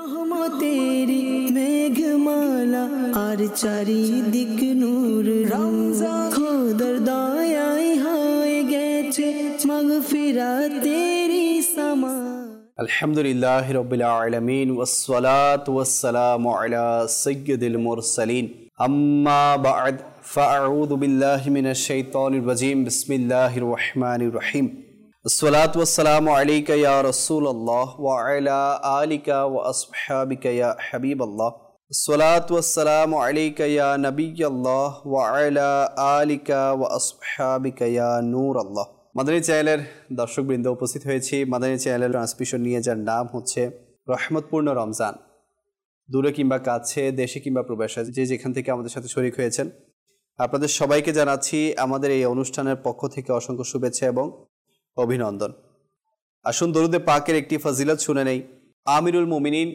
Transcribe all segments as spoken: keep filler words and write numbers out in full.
রহমতেরি মেঘমালা আর চারিদিক নূর রমজান খোদার দয়ায় হয়ে গেছে মাগফিরাতেরি সামা। আলহামদুলিল্লাহি রাব্বিল আলামিন ওয়াসসালাতু ওয়াসসালামু আলা সাইয়্যিদিল মুরসালিন আম্মা বা'দ ফাআউযু বিল্লাহি মিনাশ শাইতানির রাজীম বিসমিল্লাহির রহমানির রহিম আসসালাতু ওয়াসসালামু আলাইকা ইয়া রাসূলুল্লাহ ওয়া আলা আলিকা ওয়া আসহাবিকা ইয়া হাবিবাল্লাহ আসসালাতু ওয়াসসালামু আলাইকা ইয়া নাবিয়াল্লাহ ওয়া আলা আলিকা ওয়া আসহাবিকা ইয়া নূরাল্লাহ। মাদানী চ্যানেলের দর্শকবৃন্দ উপস্থিত হয়েছি মাদানী চ্যানেলের ট্রান্সমিশন নিয়ে, যার নাম হচ্ছে রহমতপূর্ণ রমজান। দূরে কিংবা কাছে, দেশে কিংবা প্রবাসে, যে যেখান থেকে আমাদের সাথে শরীক হয়েছেন, আপনাদের সবাইকে জানাচ্ছি আমাদের এই অনুষ্ঠানের পক্ষ থেকে অসংখ্য শুভেচ্ছা এবং অভিনন্দন। আসুন দরুদে পাকের একটি ফজিলত শুনে নেই। আমিরুল মুমিনিন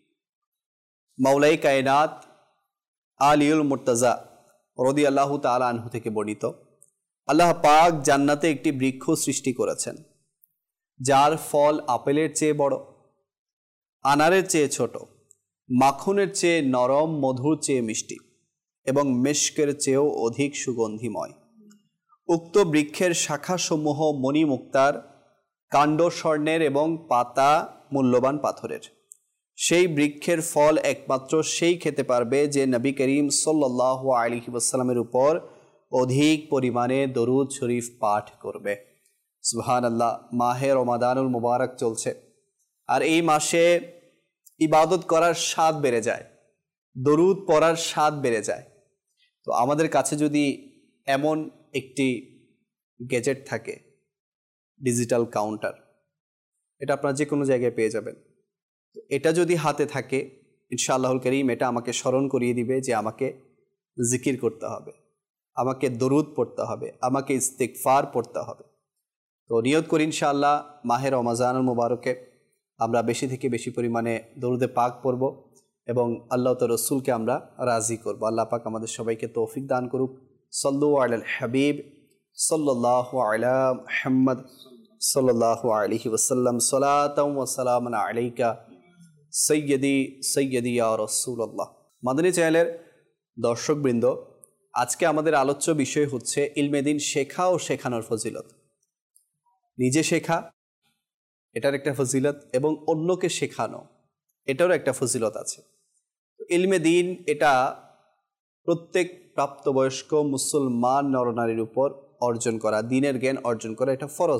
মাওলাই কায়নাত আলিউল মুর্তাজা রাদিয়াল্লাহু তাআলা আনহু থেকে বর্ণিত, আল্লাহ পাক জান্নাতে একটি বৃক্ষ সৃষ্টি করেছেন যার ফল আপেলের চেয়ে বড়, আনারের চেয়ে ছোট, মাখনের চেয়ে নরম, মধুর চেয়ে মিষ্টি এবং মেশকের চেয়েও অধিক সুগন্ধিময়। উক্ত বৃক্ষের শাখাসমূহ মণিমুক্তার, কাণ্ড স্বর্ণের এবং পাতা মূল্যবান পাথরের। সেই বৃক্ষের ফল একমাত্র সেই খেতে পারবে যে নবী করিম সাল্লাল্লাহু আলাইহি ওয়াসাল্লামের উপর অধিক পরিমাণে দরুদ শরীফ পাঠ করবে। সুবহানাল্লাহ। মাহে রমাদানুল মুবারক চলছে, আর এই মাসে ইবাদত করার স্বাদ বেড়ে যায়, দরুদ পড়ার স্বাদ বেড়ে যায়। তো আমাদের কাছে যদি এমন একটি গ্যাজেট থাকে, ডিজিটাল কাউন্টার, এটা আপনারা যে কোনো জায়গায় পেয়ে যাবেন, তো এটা যদি হাতে থাকে ইনশাআল্লাহুল কারীম এটা আমাকে স্মরণ করিয়ে দিবে যে আমাকে জিকির করতে হবে, আমাকে দরুদ পড়তে হবে, আমাকে ইস্তিগফার পড়তে হবে। তো নিয়ত করি ইনশাআল্লাহ মাহে রমজানুল মুবারকে আমরা বেশি থেকে বেশি পরিমাণে দরুদে পাক পড়ব এবং আল্লাহ তাআলা রাসূলকে আমরা রাজি করব। আল্লাহ পাক আমাদের সবাইকে তৌফিক দান করুক। সাল্লু আলাল হাবিব সাল্লাল্লাহু আলা মুহাম্মদ সাল্লাল্লাহু আলাইহি ওয়াসাল্লাম সালাতাও ওয়া সালামান আলাইকা সাইয়্যিদি সাইয়্যিদি ইয়া রাসূলুল্লাহ। মাদানী চ্যানেলের দর্শকবৃন্দ, আজকে আমাদের আলোচ্য বিষয় হচ্ছে ইলমে দ্বীন শেখা ও শেখানোর ফজিলত। নিজে শেখা, এটার একটা ফজিলত, এবং অন্যকে শেখানো, এটারও একটা ফজিলত আছে। ইলমে দ্বীন এটা প্রত্যেক প্রাপ্তবয়স্ক মুসলমান নরনারীর উপর অর্জন করা, দ্বীনের জ্ঞান অর্জন করা, এটা ফরজ।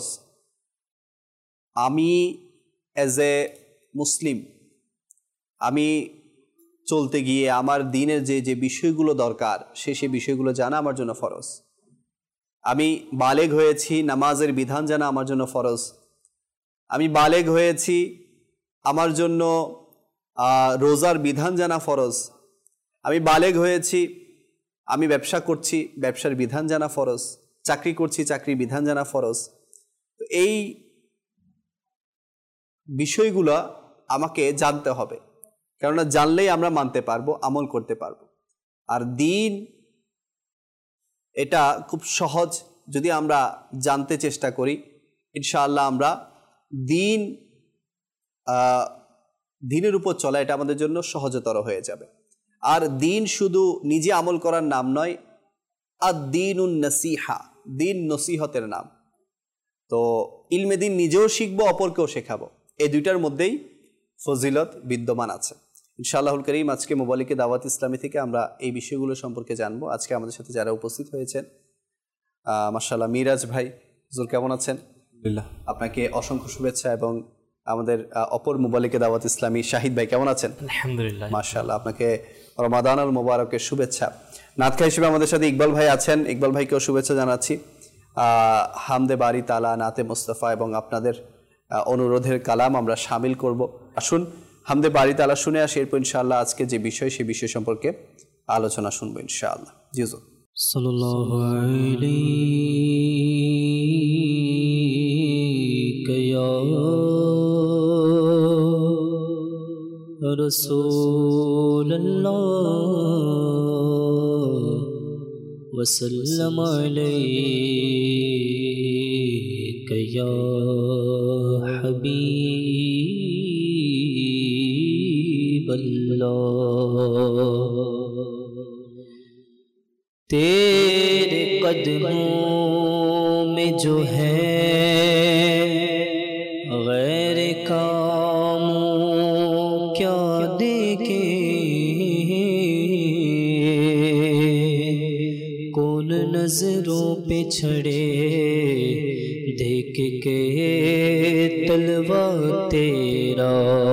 আমি অ্যাজ এ মুসলিম, আমি চলতে গিয়ে আমার দ্বীনের যে যে বিষয়গুলো দরকার সে সে বিষয়গুলো জানা আমার জন্য ফরজ। আমি বালেগ হয়েছি, নামাজের বিধান জানা আমার জন্য ফরজ। আমি বালেগ হয়েছি, আমার জন্য রোজার বিধান জানা ফরজ। আমি বালেগ হয়েছি, আমি ব্যবসা করছি, ব্যবসার বিধান জানা ফরজ। চাকরি করছি, চাকরির বিধান জানা ফরজ। তো এই বিষয়গুলো আমাকে জানতে হবে, কেননা জানলেই আমরা মানতে পারবো, আমল করতে পারবো। আর দ্বীন এটা খুব সহজ, যদি আমরা জানতে চেষ্টা করি ইনশাআল্লাহ আমরা দ্বীন দ্বীনের উপর চলা এটা আমাদের জন্য সহজতর হয়ে যাবে। আর দ্বীন শুধু নিজে আমল করার নাম নয়, আদ-দ্বীনুন নাসিহা, দ্বীন নসিহতের নাম। তো ইলমে দ্বীন নিজেও শিখবো, অপরকেও শেখাবো, এই দুইটার মধ্যেই ফজিলত বিদ্যমান আছে। ইনশাআল্লাহুল কারীম আজকে মুবালিকে দাওয়াত ইসলামী থেকে আমরা এই বিষয়গুলো সম্পর্কে জানবো। আজকে আমাদের সাথে যারা উপস্থিত হয়েছেন, মাশাআল্লাহ, মিরাজ ভাই, হুজুর কেমন আছেন? আলহামদুলিল্লাহ, আপনাকে অসংখ্য শুভেচ্ছা। এবং আমাদের অপর মুবালিকে দাওয়াত ইসলামী শাহিদ ভাই কেমন আছেন? আলহামদুলিল্লাহ, মাশাআল্লাহ, আপনাকে রমাদানুল মুবারকের শুভেচ্ছা। নাতখা হিসেবে আমাদের সাথে ইকবাল ভাই আছেন, ইকবাল ভাইকেও শুভেচ্ছা জানাচ্ছি। হামদে বারি তালা, নাতে মুস্তাফা এবং আপনাদের অনুরোধের কালাম আমরা শামিল করব। আসুন হামদে বারি তালা শুনে আসি, এরপর ইনশাআল্লাহ আজকে যে বিষয় সেই বিষয় সম্পর্কে আলোচনা শুনবো ইনশাআল্লাহ। জি হুজুর। সাল্লাল্লাহু আলাইকা ইয়া রাসূলুল্লাহ ওয়া সাল্লাম আলাইকা ইয়া হাবিব اللہ تیرے قدموں میں جو ہے غیر کاموں کیا دیکھیں کون نظروں پہ چھڑے دیکھ کے طلوہ تیرا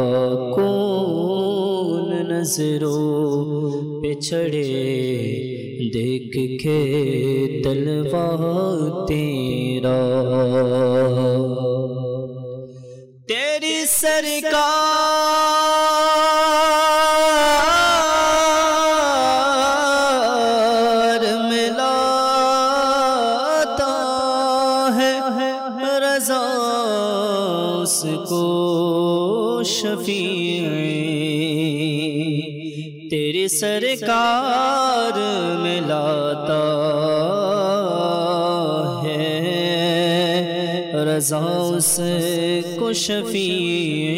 کون نظروں پہ چھڑے دیکھ کے طلوہ تیرا تیری سرکار ملاتا ہے رضا اس کو شفیع تیری سرکار ملاتا ہے رضا اس کو شفیع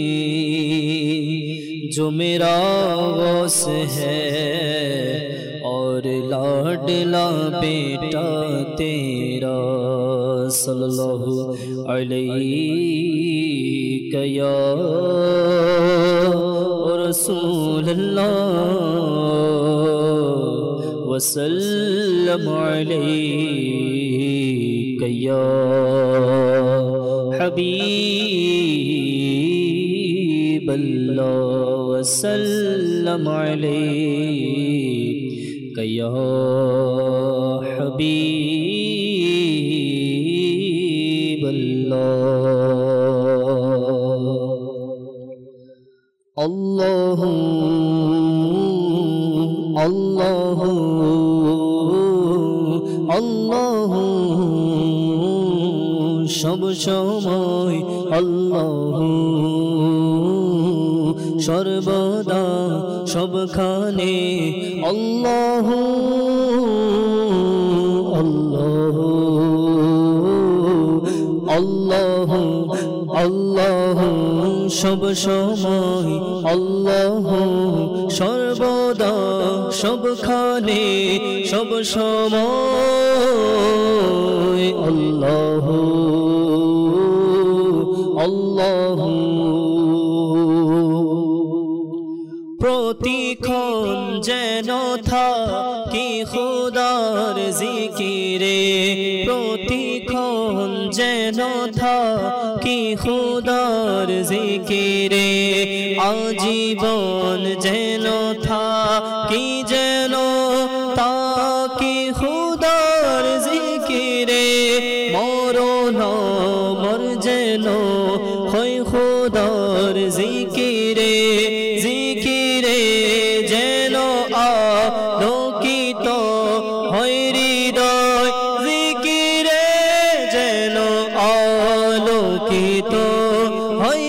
جو میرا غوث ہے اور لاڈلا بیٹا تیرا صلی اللہ علیہ یا رسول اللہ وسلم علیک یا حبیب اللہ وسلم علیک یا حبیب اللہ اللہ اللہ اللہ شب شمائے اللہ شربدا شب کھانے اللہ اللہ اللہ اللہ شب شمائے اللہ شربدا شب کھانے شب شمائے اللہ اللہ প্রতিক্ষণ যেন থাকি খোদার জিকিরে প্রতিক্ষণ যেন থাকি খোদার জিকিরে আজীবন যেন থাকি যেন তাকি খোদার জিকিরে মরণ মর যেন হয় খোদার জিকিরে জিকিরে যেন আলোকিত হয় হৃদয় জিকিরে যেন আলোকিত হয়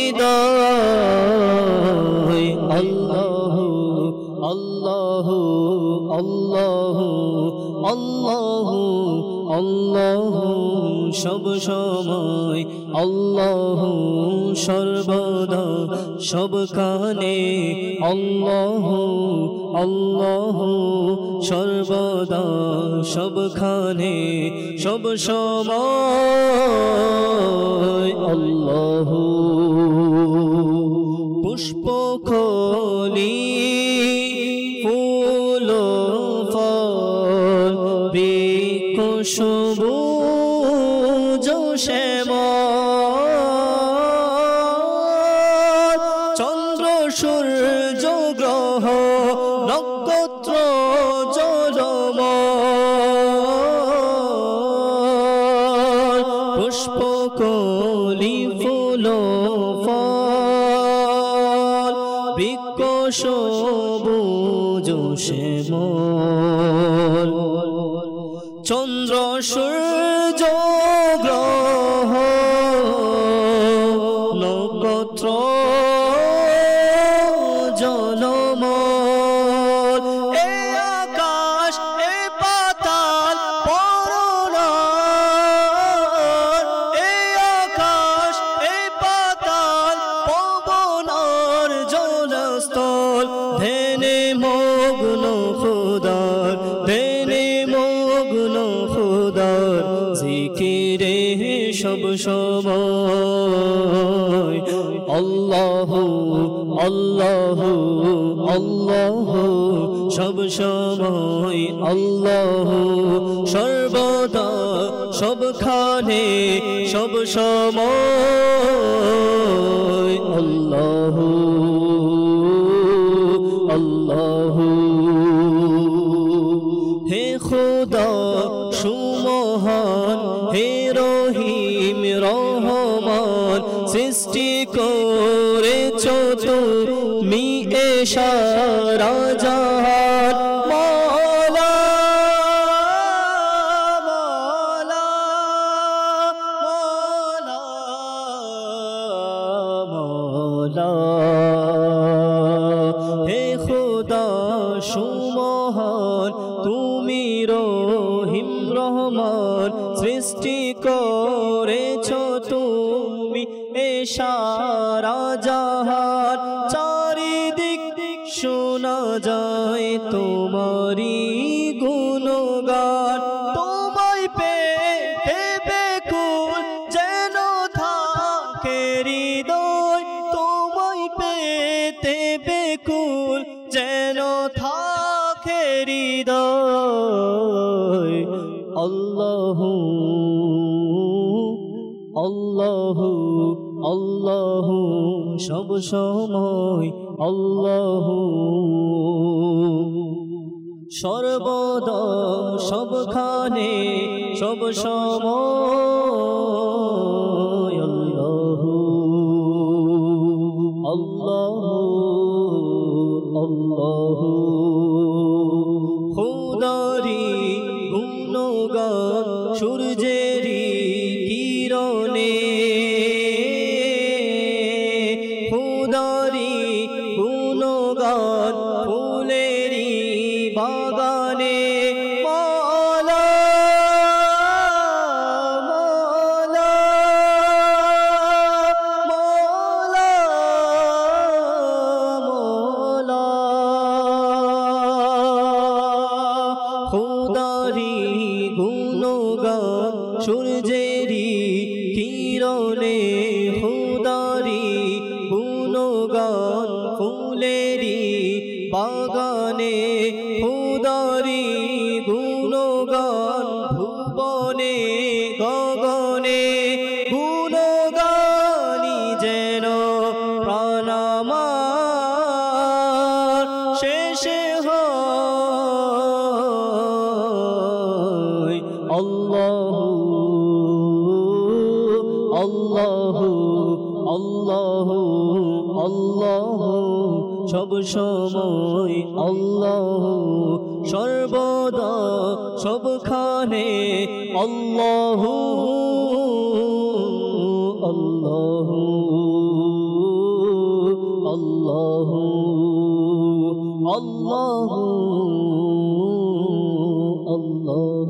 হৃদয় আল্লাহ আল্লাহ আল্লাহ আল্লাহ আল্লাহ সব সময় আল্লাহ সর্বদা সব কানে আল্লাহ আল্লাহ সর্বদা সব খানে সব সময় আল্লাহ পুষ্প কলি ফুল ফল বৃক্ষ সবুজ শ্যামল চন্দ্র সূর্য গ্রহ নক্ষত্র জলমল পুষ্প কলি ফুল ফল বৃক্ষ সবুজ শ্যামল চন্দ্র সূর্য গ্রহ নক্ষত্র জলমল এ আকাশ এ পাতাল পরনার এ আকাশ এ পাতাল পবনার জল ধ্যানে মগ্ন খোদার ধ্যানে মগ্ন খোদার জিকিরে সব সময় আল্লাহ আল্লাহ আল্লাহ সব সময় আল্লাহ সর্বদা সবখানে সব সময় আল্লাহ আল্লাহ হে খোদা সুমহান হে রহিম রহমান সৃষ্টি করেছ তুমি এ সারা জাহান মওলা মওলা মওলা মওলা হে খোদা সুমহান তুমি রহিম রহমান সৃষ্টি করেছ তুমি এ সারা জাহান চারিদিক শোনা যায় তোমারি গুণগান তোমায় পেতে বেকুল যেন থাকে হৃদয় তোমায় পেতে বেকুল যেন থাকে হৃদয় আল্লাহ আল্লাহ আল্লাহ সব সময় আল্লাহ সর্বদা সবখানে সব সময় আল্লাহ আল্লাহ আল্লাহ খোদারি গুণগান সূর্যেরি কিরণে খোদারি গুণগান ফুলেরি বাগানে মওলা মওলা মওলা মওলা খোদারি গুণগান সূর্যেরি কিরণে খোদারি গুণগান ফুলেরি বাগানে খোদারি গুণগান ভুবনে গগনে গুণগানি যেন প্রাণ আমার শেষে হয় আল্লাহ আল্লাহ আল্লাহ আল্লাহ সব সময় আল্লাহ সর্বদা সবখানে আল্লাহ আল্লাহ আল্লাহ আল্লাহ আল্লাহ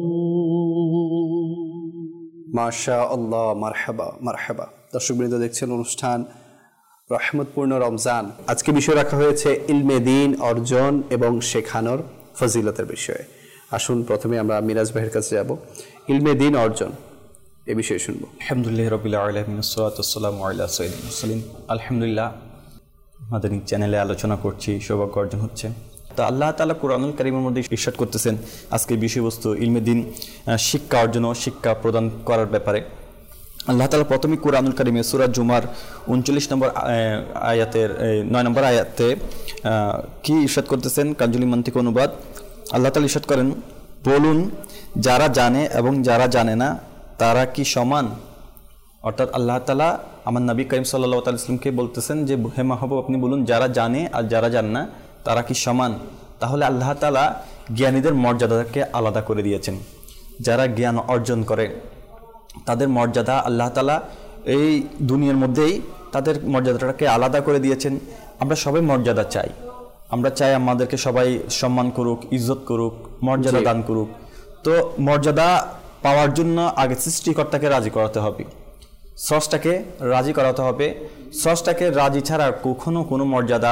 মাশা আল্লাহ মারহাবা মারহাবা। দর্শকবৃন্দ দেখছেন অনুষ্ঠান রহমতপূর্ণ রমজান। আজকে বিষয় রাখা হয়েছে ইলমে দ্বীন অর্জন এবং শেখানোর ফজিলতের বিষয়ে। আসুন প্রথমে আমরা মিরাজ ভাইয়ের কাছে যাব, ইলমে দ্বীন অর্জন এ বিষয়ে শুনবো। আলহামদুলিল্লাহ রাব্বিল আলামিন ওয়াসসালাতু ওয়াসসালামু আলা সাইয়্যিদিল মুরসালিন। আলহামদুলিল্লাহ মাদানী চ্যানেলে আলোচনা করছি, সৌভাগ্য অর্জন হচ্ছে। তো আল্লাহ তাআলা কুরআনুল কারীমের মধ্যে ইরশাদ করতেছেন আজকের বিষয়বস্তু ইলমে দ্বীন শিক্ষা অর্জন ও শিক্ষা প্রদান করার ব্যাপারে। আল্লাহ তাআলা প্রথমে কুরআনুল কারীমে সূরা জুমার উনচল্লিশ নম্বর আয়াতের নয় নম্বর আয়াতে কি ইরশাদ করতেছেন? কাঞ্জুলি মান্তিক অনুবাদ। আল্লাহ তাআলা ইরশাদ করেন, বলুন যারা জানে এবং যারা জানে না তারা কি সমান? অর্থাৎ আল্লাহ তাআলা আমার নবী করিম সাল্লাল্লাহু আলাইহি ওয়াসাল্লামকে বলতেছেন যে হে মাহবুব আপনি বলুন যারা জানে আর যারা জানে না তারা কি সমান? তাহলে আল্লাহ তাআলা জ্ঞানীদের মর্যাদাকে আলাদা করে দিয়েছেন। যারা জ্ঞান অর্জন করে তাদের মর্যাদা আল্লাহ তাআলা এই দুনিয়ার মধ্যেই তাদের মর্যাদাটাকে আলাদা করে দিয়েছেন। আমরা সবাই মর্যাদা চাই, আমরা চাই আমাদেরকে সবাই সম্মান করুক, ইজ্জত করুক, মর্যাদা দান করুক। তো মর্যাদা পাওয়ার জন্য আগে সৃষ্টিকর্তাকে রাজি করাতে হবে, স্রষ্টাকে রাজি করাতে হবে। স্রষ্টাকে রাজি ছাড়া কখনো কোনো মর্যাদা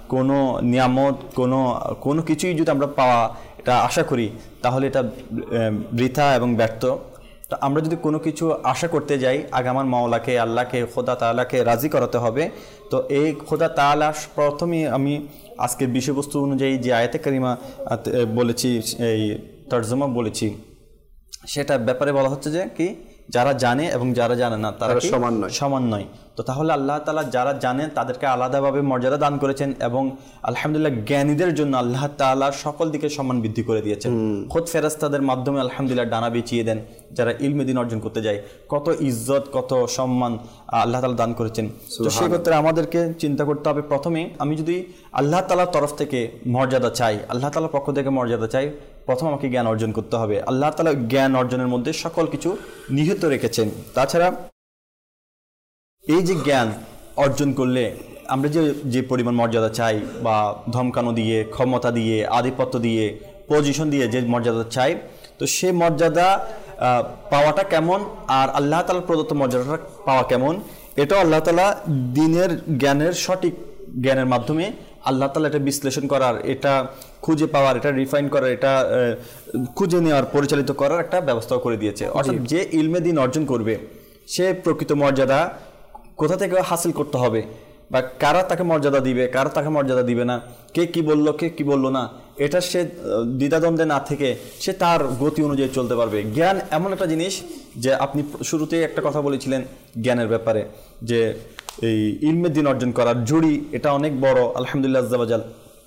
কোনো নিয়ামত কোনো কোনো কিছুই যদি আমরা পাওয়া এটা আশা করি তাহলে এটা বৃথা এবং ব্যর্থ। তো আমরা যদি কোনো কিছু আশা করতে যাই আগে আমার মাওলাকে আল্লাহকে খোদা তাআলাকে রাজি করাতে হবে। তো এই খোদা তাআলা প্রথমে আমি আজকের বিষয়বস্তু অনুযায়ী যে আয়াতে কারিমা বলেছি এই তর্জমা বলেছি সেটার ব্যাপারে বলা হচ্ছে যে কি যারা জানে এবং যারা জানে না তারা সমান নয় সমান নয়। তো তাহলে আল্লাহ তাআলা যারা জানেন তাদেরকে আলাদাভাবে মর্যাদা দান করেছেন এবং আলহামদুলিল্লাহ জ্ঞানীদের জন্য আল্লাহ তাআলা সকল দিকে সম্মান বৃদ্ধি করে দিয়েছেন। খোদ ফেরেশতাদের মাধ্যমে আলহামদুলিল্লাহ ডানা বিছিয়ে দেন যারা ইলমে দ্বীন অর্জন করতে যায়। কত ইজ্জত কত সম্মান আল্লাহ তাআলা দান করেছেন। তো সেই ক্ষেত্রে আমাদেরকে চিন্তা করতে হবে প্রথমে আমি যদি আল্লাহ তাআলার তরফ থেকে মর্যাদা চাই আল্লাহ তাআলার পক্ষ থেকে মর্যাদা চাই প্রথম আমাকে জ্ঞান অর্জন করতে হবে। আল্লাহ তাআলা জ্ঞান অর্জনের মধ্যে সকল কিছু নিহিত রেখেছেন। তাছাড়া এই যে জ্ঞান অর্জন করলে আমরা যে যে পরিমাণ মর্যাদা চাই বা ধমকানো দিয়ে ক্ষমতা দিয়ে আধিপত্য দিয়ে পজিশন দিয়ে যে মর্যাদা চাই তো সে মর্যাদা পাওয়াটা কেমন আর আল্লাহ তাআলার প্রদত্ত মর্যাদাটা পাওয়া কেমন এটা আল্লাহ তাআলা দ্বীনের জ্ঞানের সঠিক জ্ঞানের মাধ্যমে আল্লাহ তাআলা এটা বিশ্লেষণ করার এটা খুঁজে পাওয়ার এটা রিফাইন করার এটা খুঁজে নেওয়ার পরিচালিত করার একটা ব্যবস্থাও করে দিয়েছে। অর্থাৎ যে ইলমে দ্বীন অর্জন করবে সে প্রকৃত মর্যাদা কোথা থেকে হাসিল করতে হবে বা কারা তাকে মর্যাদা দিবে কারা তাকে মর্যাদা দিবে না কে কি বললো কে কি বললো না এটা সে দ্বিধাদ্বন্দ্বে না থেকে সে তার গতি অনুযায়ী চলতে পারবে। জ্ঞান এমন একটা জিনিস যে আপনি শুরুতেই একটা কথা বলেছিলেন জ্ঞানের ব্যাপারে যে এই ইলমে দ্বীন অর্জন করার জুড়ি এটা অনেক বড়। আলহামদুলিল্লাহ আজ্জা ওয়া জাল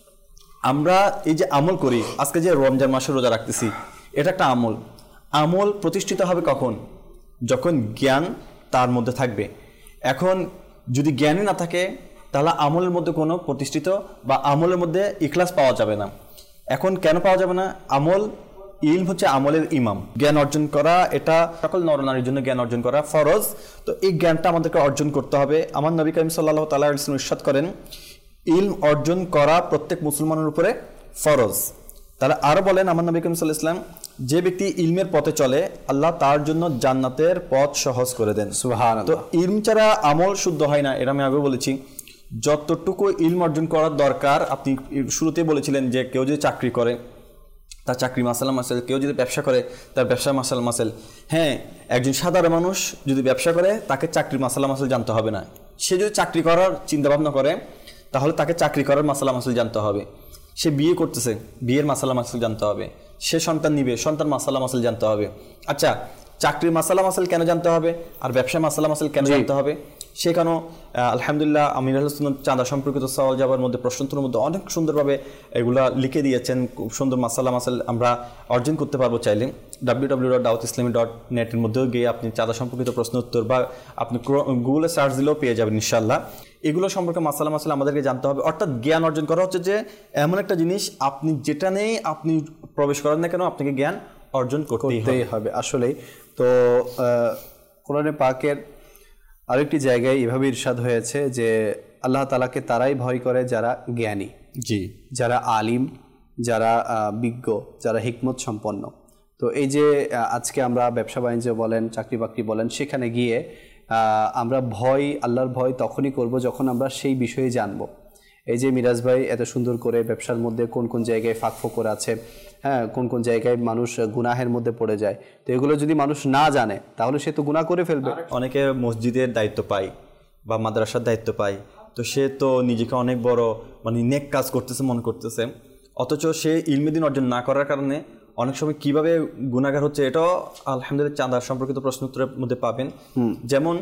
আমরা এই যে আমল করি আজকে যে রমজান মাসে রোজা রাখতেছি এটা একটা আমল। আমল প্রতিষ্ঠিত হবে কখন যখন জ্ঞান তার মধ্যে থাকবে। এখন যদি জ্ঞানই না থাকে তাহলে আমলের মধ্যে কোনো প্রতিষ্ঠিত বা আমলের মধ্যে ইখলাস পাওয়া যাবে না। এখন কেন পাওয়া যাবে না আমল ইলম হচ্ছে আমলের ইমাম। জ্ঞান অর্জন করা এটা সকল নরনারীর জন্য জ্ঞান অর্জন করা ফরজ। তো এই জ্ঞানটা আমাদেরকে অর্জন করতে হবে। আমার নবী করিম সাল্লাল্লাহু তাআলা আলাইহি ওয়াসাল্লাম ইরশাদ করেন ইলম অর্জন করা প্রত্যেক মুসলমানের উপরে ফরজ। তাহলে আরো বলেন আমার নবী করিম সাল্লাল্লাহু আলাইহি ওয়াসাল্লাম যে ব্যক্তি ইলমের পথে চলে আল্লাহ তার জন্য জান্নাতের পথ সহজ করে দেন। সুবহানাল্লাহ। তো ইলম ছাড়া আমল শুদ্ধ হয় না এটা আমি আগে বলেছি। যতটুকু ইলম অর্জন করার দরকার আপনি শুরুতে বলেছিলেন যে কেউ যদি চাকরি করে তার চাকরি মাসালা মাসেল কেউ যদি ব্যবসা করে তার ব্যবসা মাসাল মাসেল। হ্যাঁ একজন সাধারণ মানুষ যদি ব্যবসা করে তাকে চাকরির মাসালা মাসেল জানতে হবে না। সে যদি চাকরি করার চিন্তা ভাবনা করে তাহলে তাকে চাকরি করার মাসালা মাসেল জানতে হবে। সে বিয়ে করতেছে বিয়ের মাসালা মাসেল জানতে হবে। সে সন্তান নিবে সন্তান মাসালা মাসেল জানতে হবে। আচ্ছা চাকরির মাসালা মাসেল কেন জানতে হবে আর ব্যবসা মাসালা মাসেল কেন জানতে হবে সেখানেও আলহামদুলিল্লাহ আমির আহলে সুন্নাত চাঁদা সম্পর্কিত সওয়াল জবাবের মধ্যে প্রশ্নোত্তরের মধ্যে অনেক সুন্দরভাবে এগুলা লিখে দিয়েছেন। খুব সুন্দর মাসালা মাসাল আমরা অর্জন করতে পারবো চাইলে ডাব্লিউ ডাব্লিউ ডট দাওয়াত ইসলামী ডট নেটের মধ্যেও গিয়ে আপনি চাঁদা সম্পর্কিত প্রশ্নোত্তর বা আপনি গুগলে সার্চ দিলেও পেয়ে যাবেন ইনশাআল্লাহ। এগুলো সম্পর্কে মাসালা মাসাল আমাদেরকে জানতে হবে। অর্থাৎ জ্ঞান অর্জন করা হচ্ছে যে এমন একটা জিনিস আপনি যেটা নেই আপনি প্রবেশ করেন না কেন আপনাকে জ্ঞান অর্জন করতেই হবে। আসলেই তো কোরআনে পাকের আরেকটি জায়গায় এভাবে ইরশাদ হয়েছে যে আল্লাহ তাআলাকে তারাই ভয় করে যারা জ্ঞানী জি যারা আলিম যারা বিজ্ঞ যারা হিকমত সম্পন্ন। তো এই যে আজকে আমরা ব্যবসা বাণিজ্য বলেন চাকরি বাকরি বলেন সেখানে গিয়ে আমরা ভয় আল্লাহর ভয় তখনই করব যখন আমরা সেই বিষয়ে জানবো। এই যে মিরাজ ভাই এত সুন্দর করে ব্যবসার মধ্যে কোন কোন জায়গায় ফাঁক ফোকর আছে হ্যাঁ কোন কোন জায়গায় মানুষ গুনাহের মধ্যে পড়ে যায় তো এগুলো যদি মানুষ না জানে তাহলে সে তো গুনাহ করে ফেলবে। অনেকে মসজিদের দায়িত্ব পায় বা মাদ্রাসার দায়িত্ব পায় তো সে তো নিজেকে অনেক বড় মানে নেক কাজ করতেছে মনে করতেছে অথচ সে ইলমে দ্বীন অর্জন না করার কারণে অনেক সময় কিভাবে গুনাহগার হচ্ছে এটাও আলহামদুলিল্লাহ চাঁদা সম্পর্কিত প্রশ্ন উত্তরের মধ্যে পাবেন। যেমন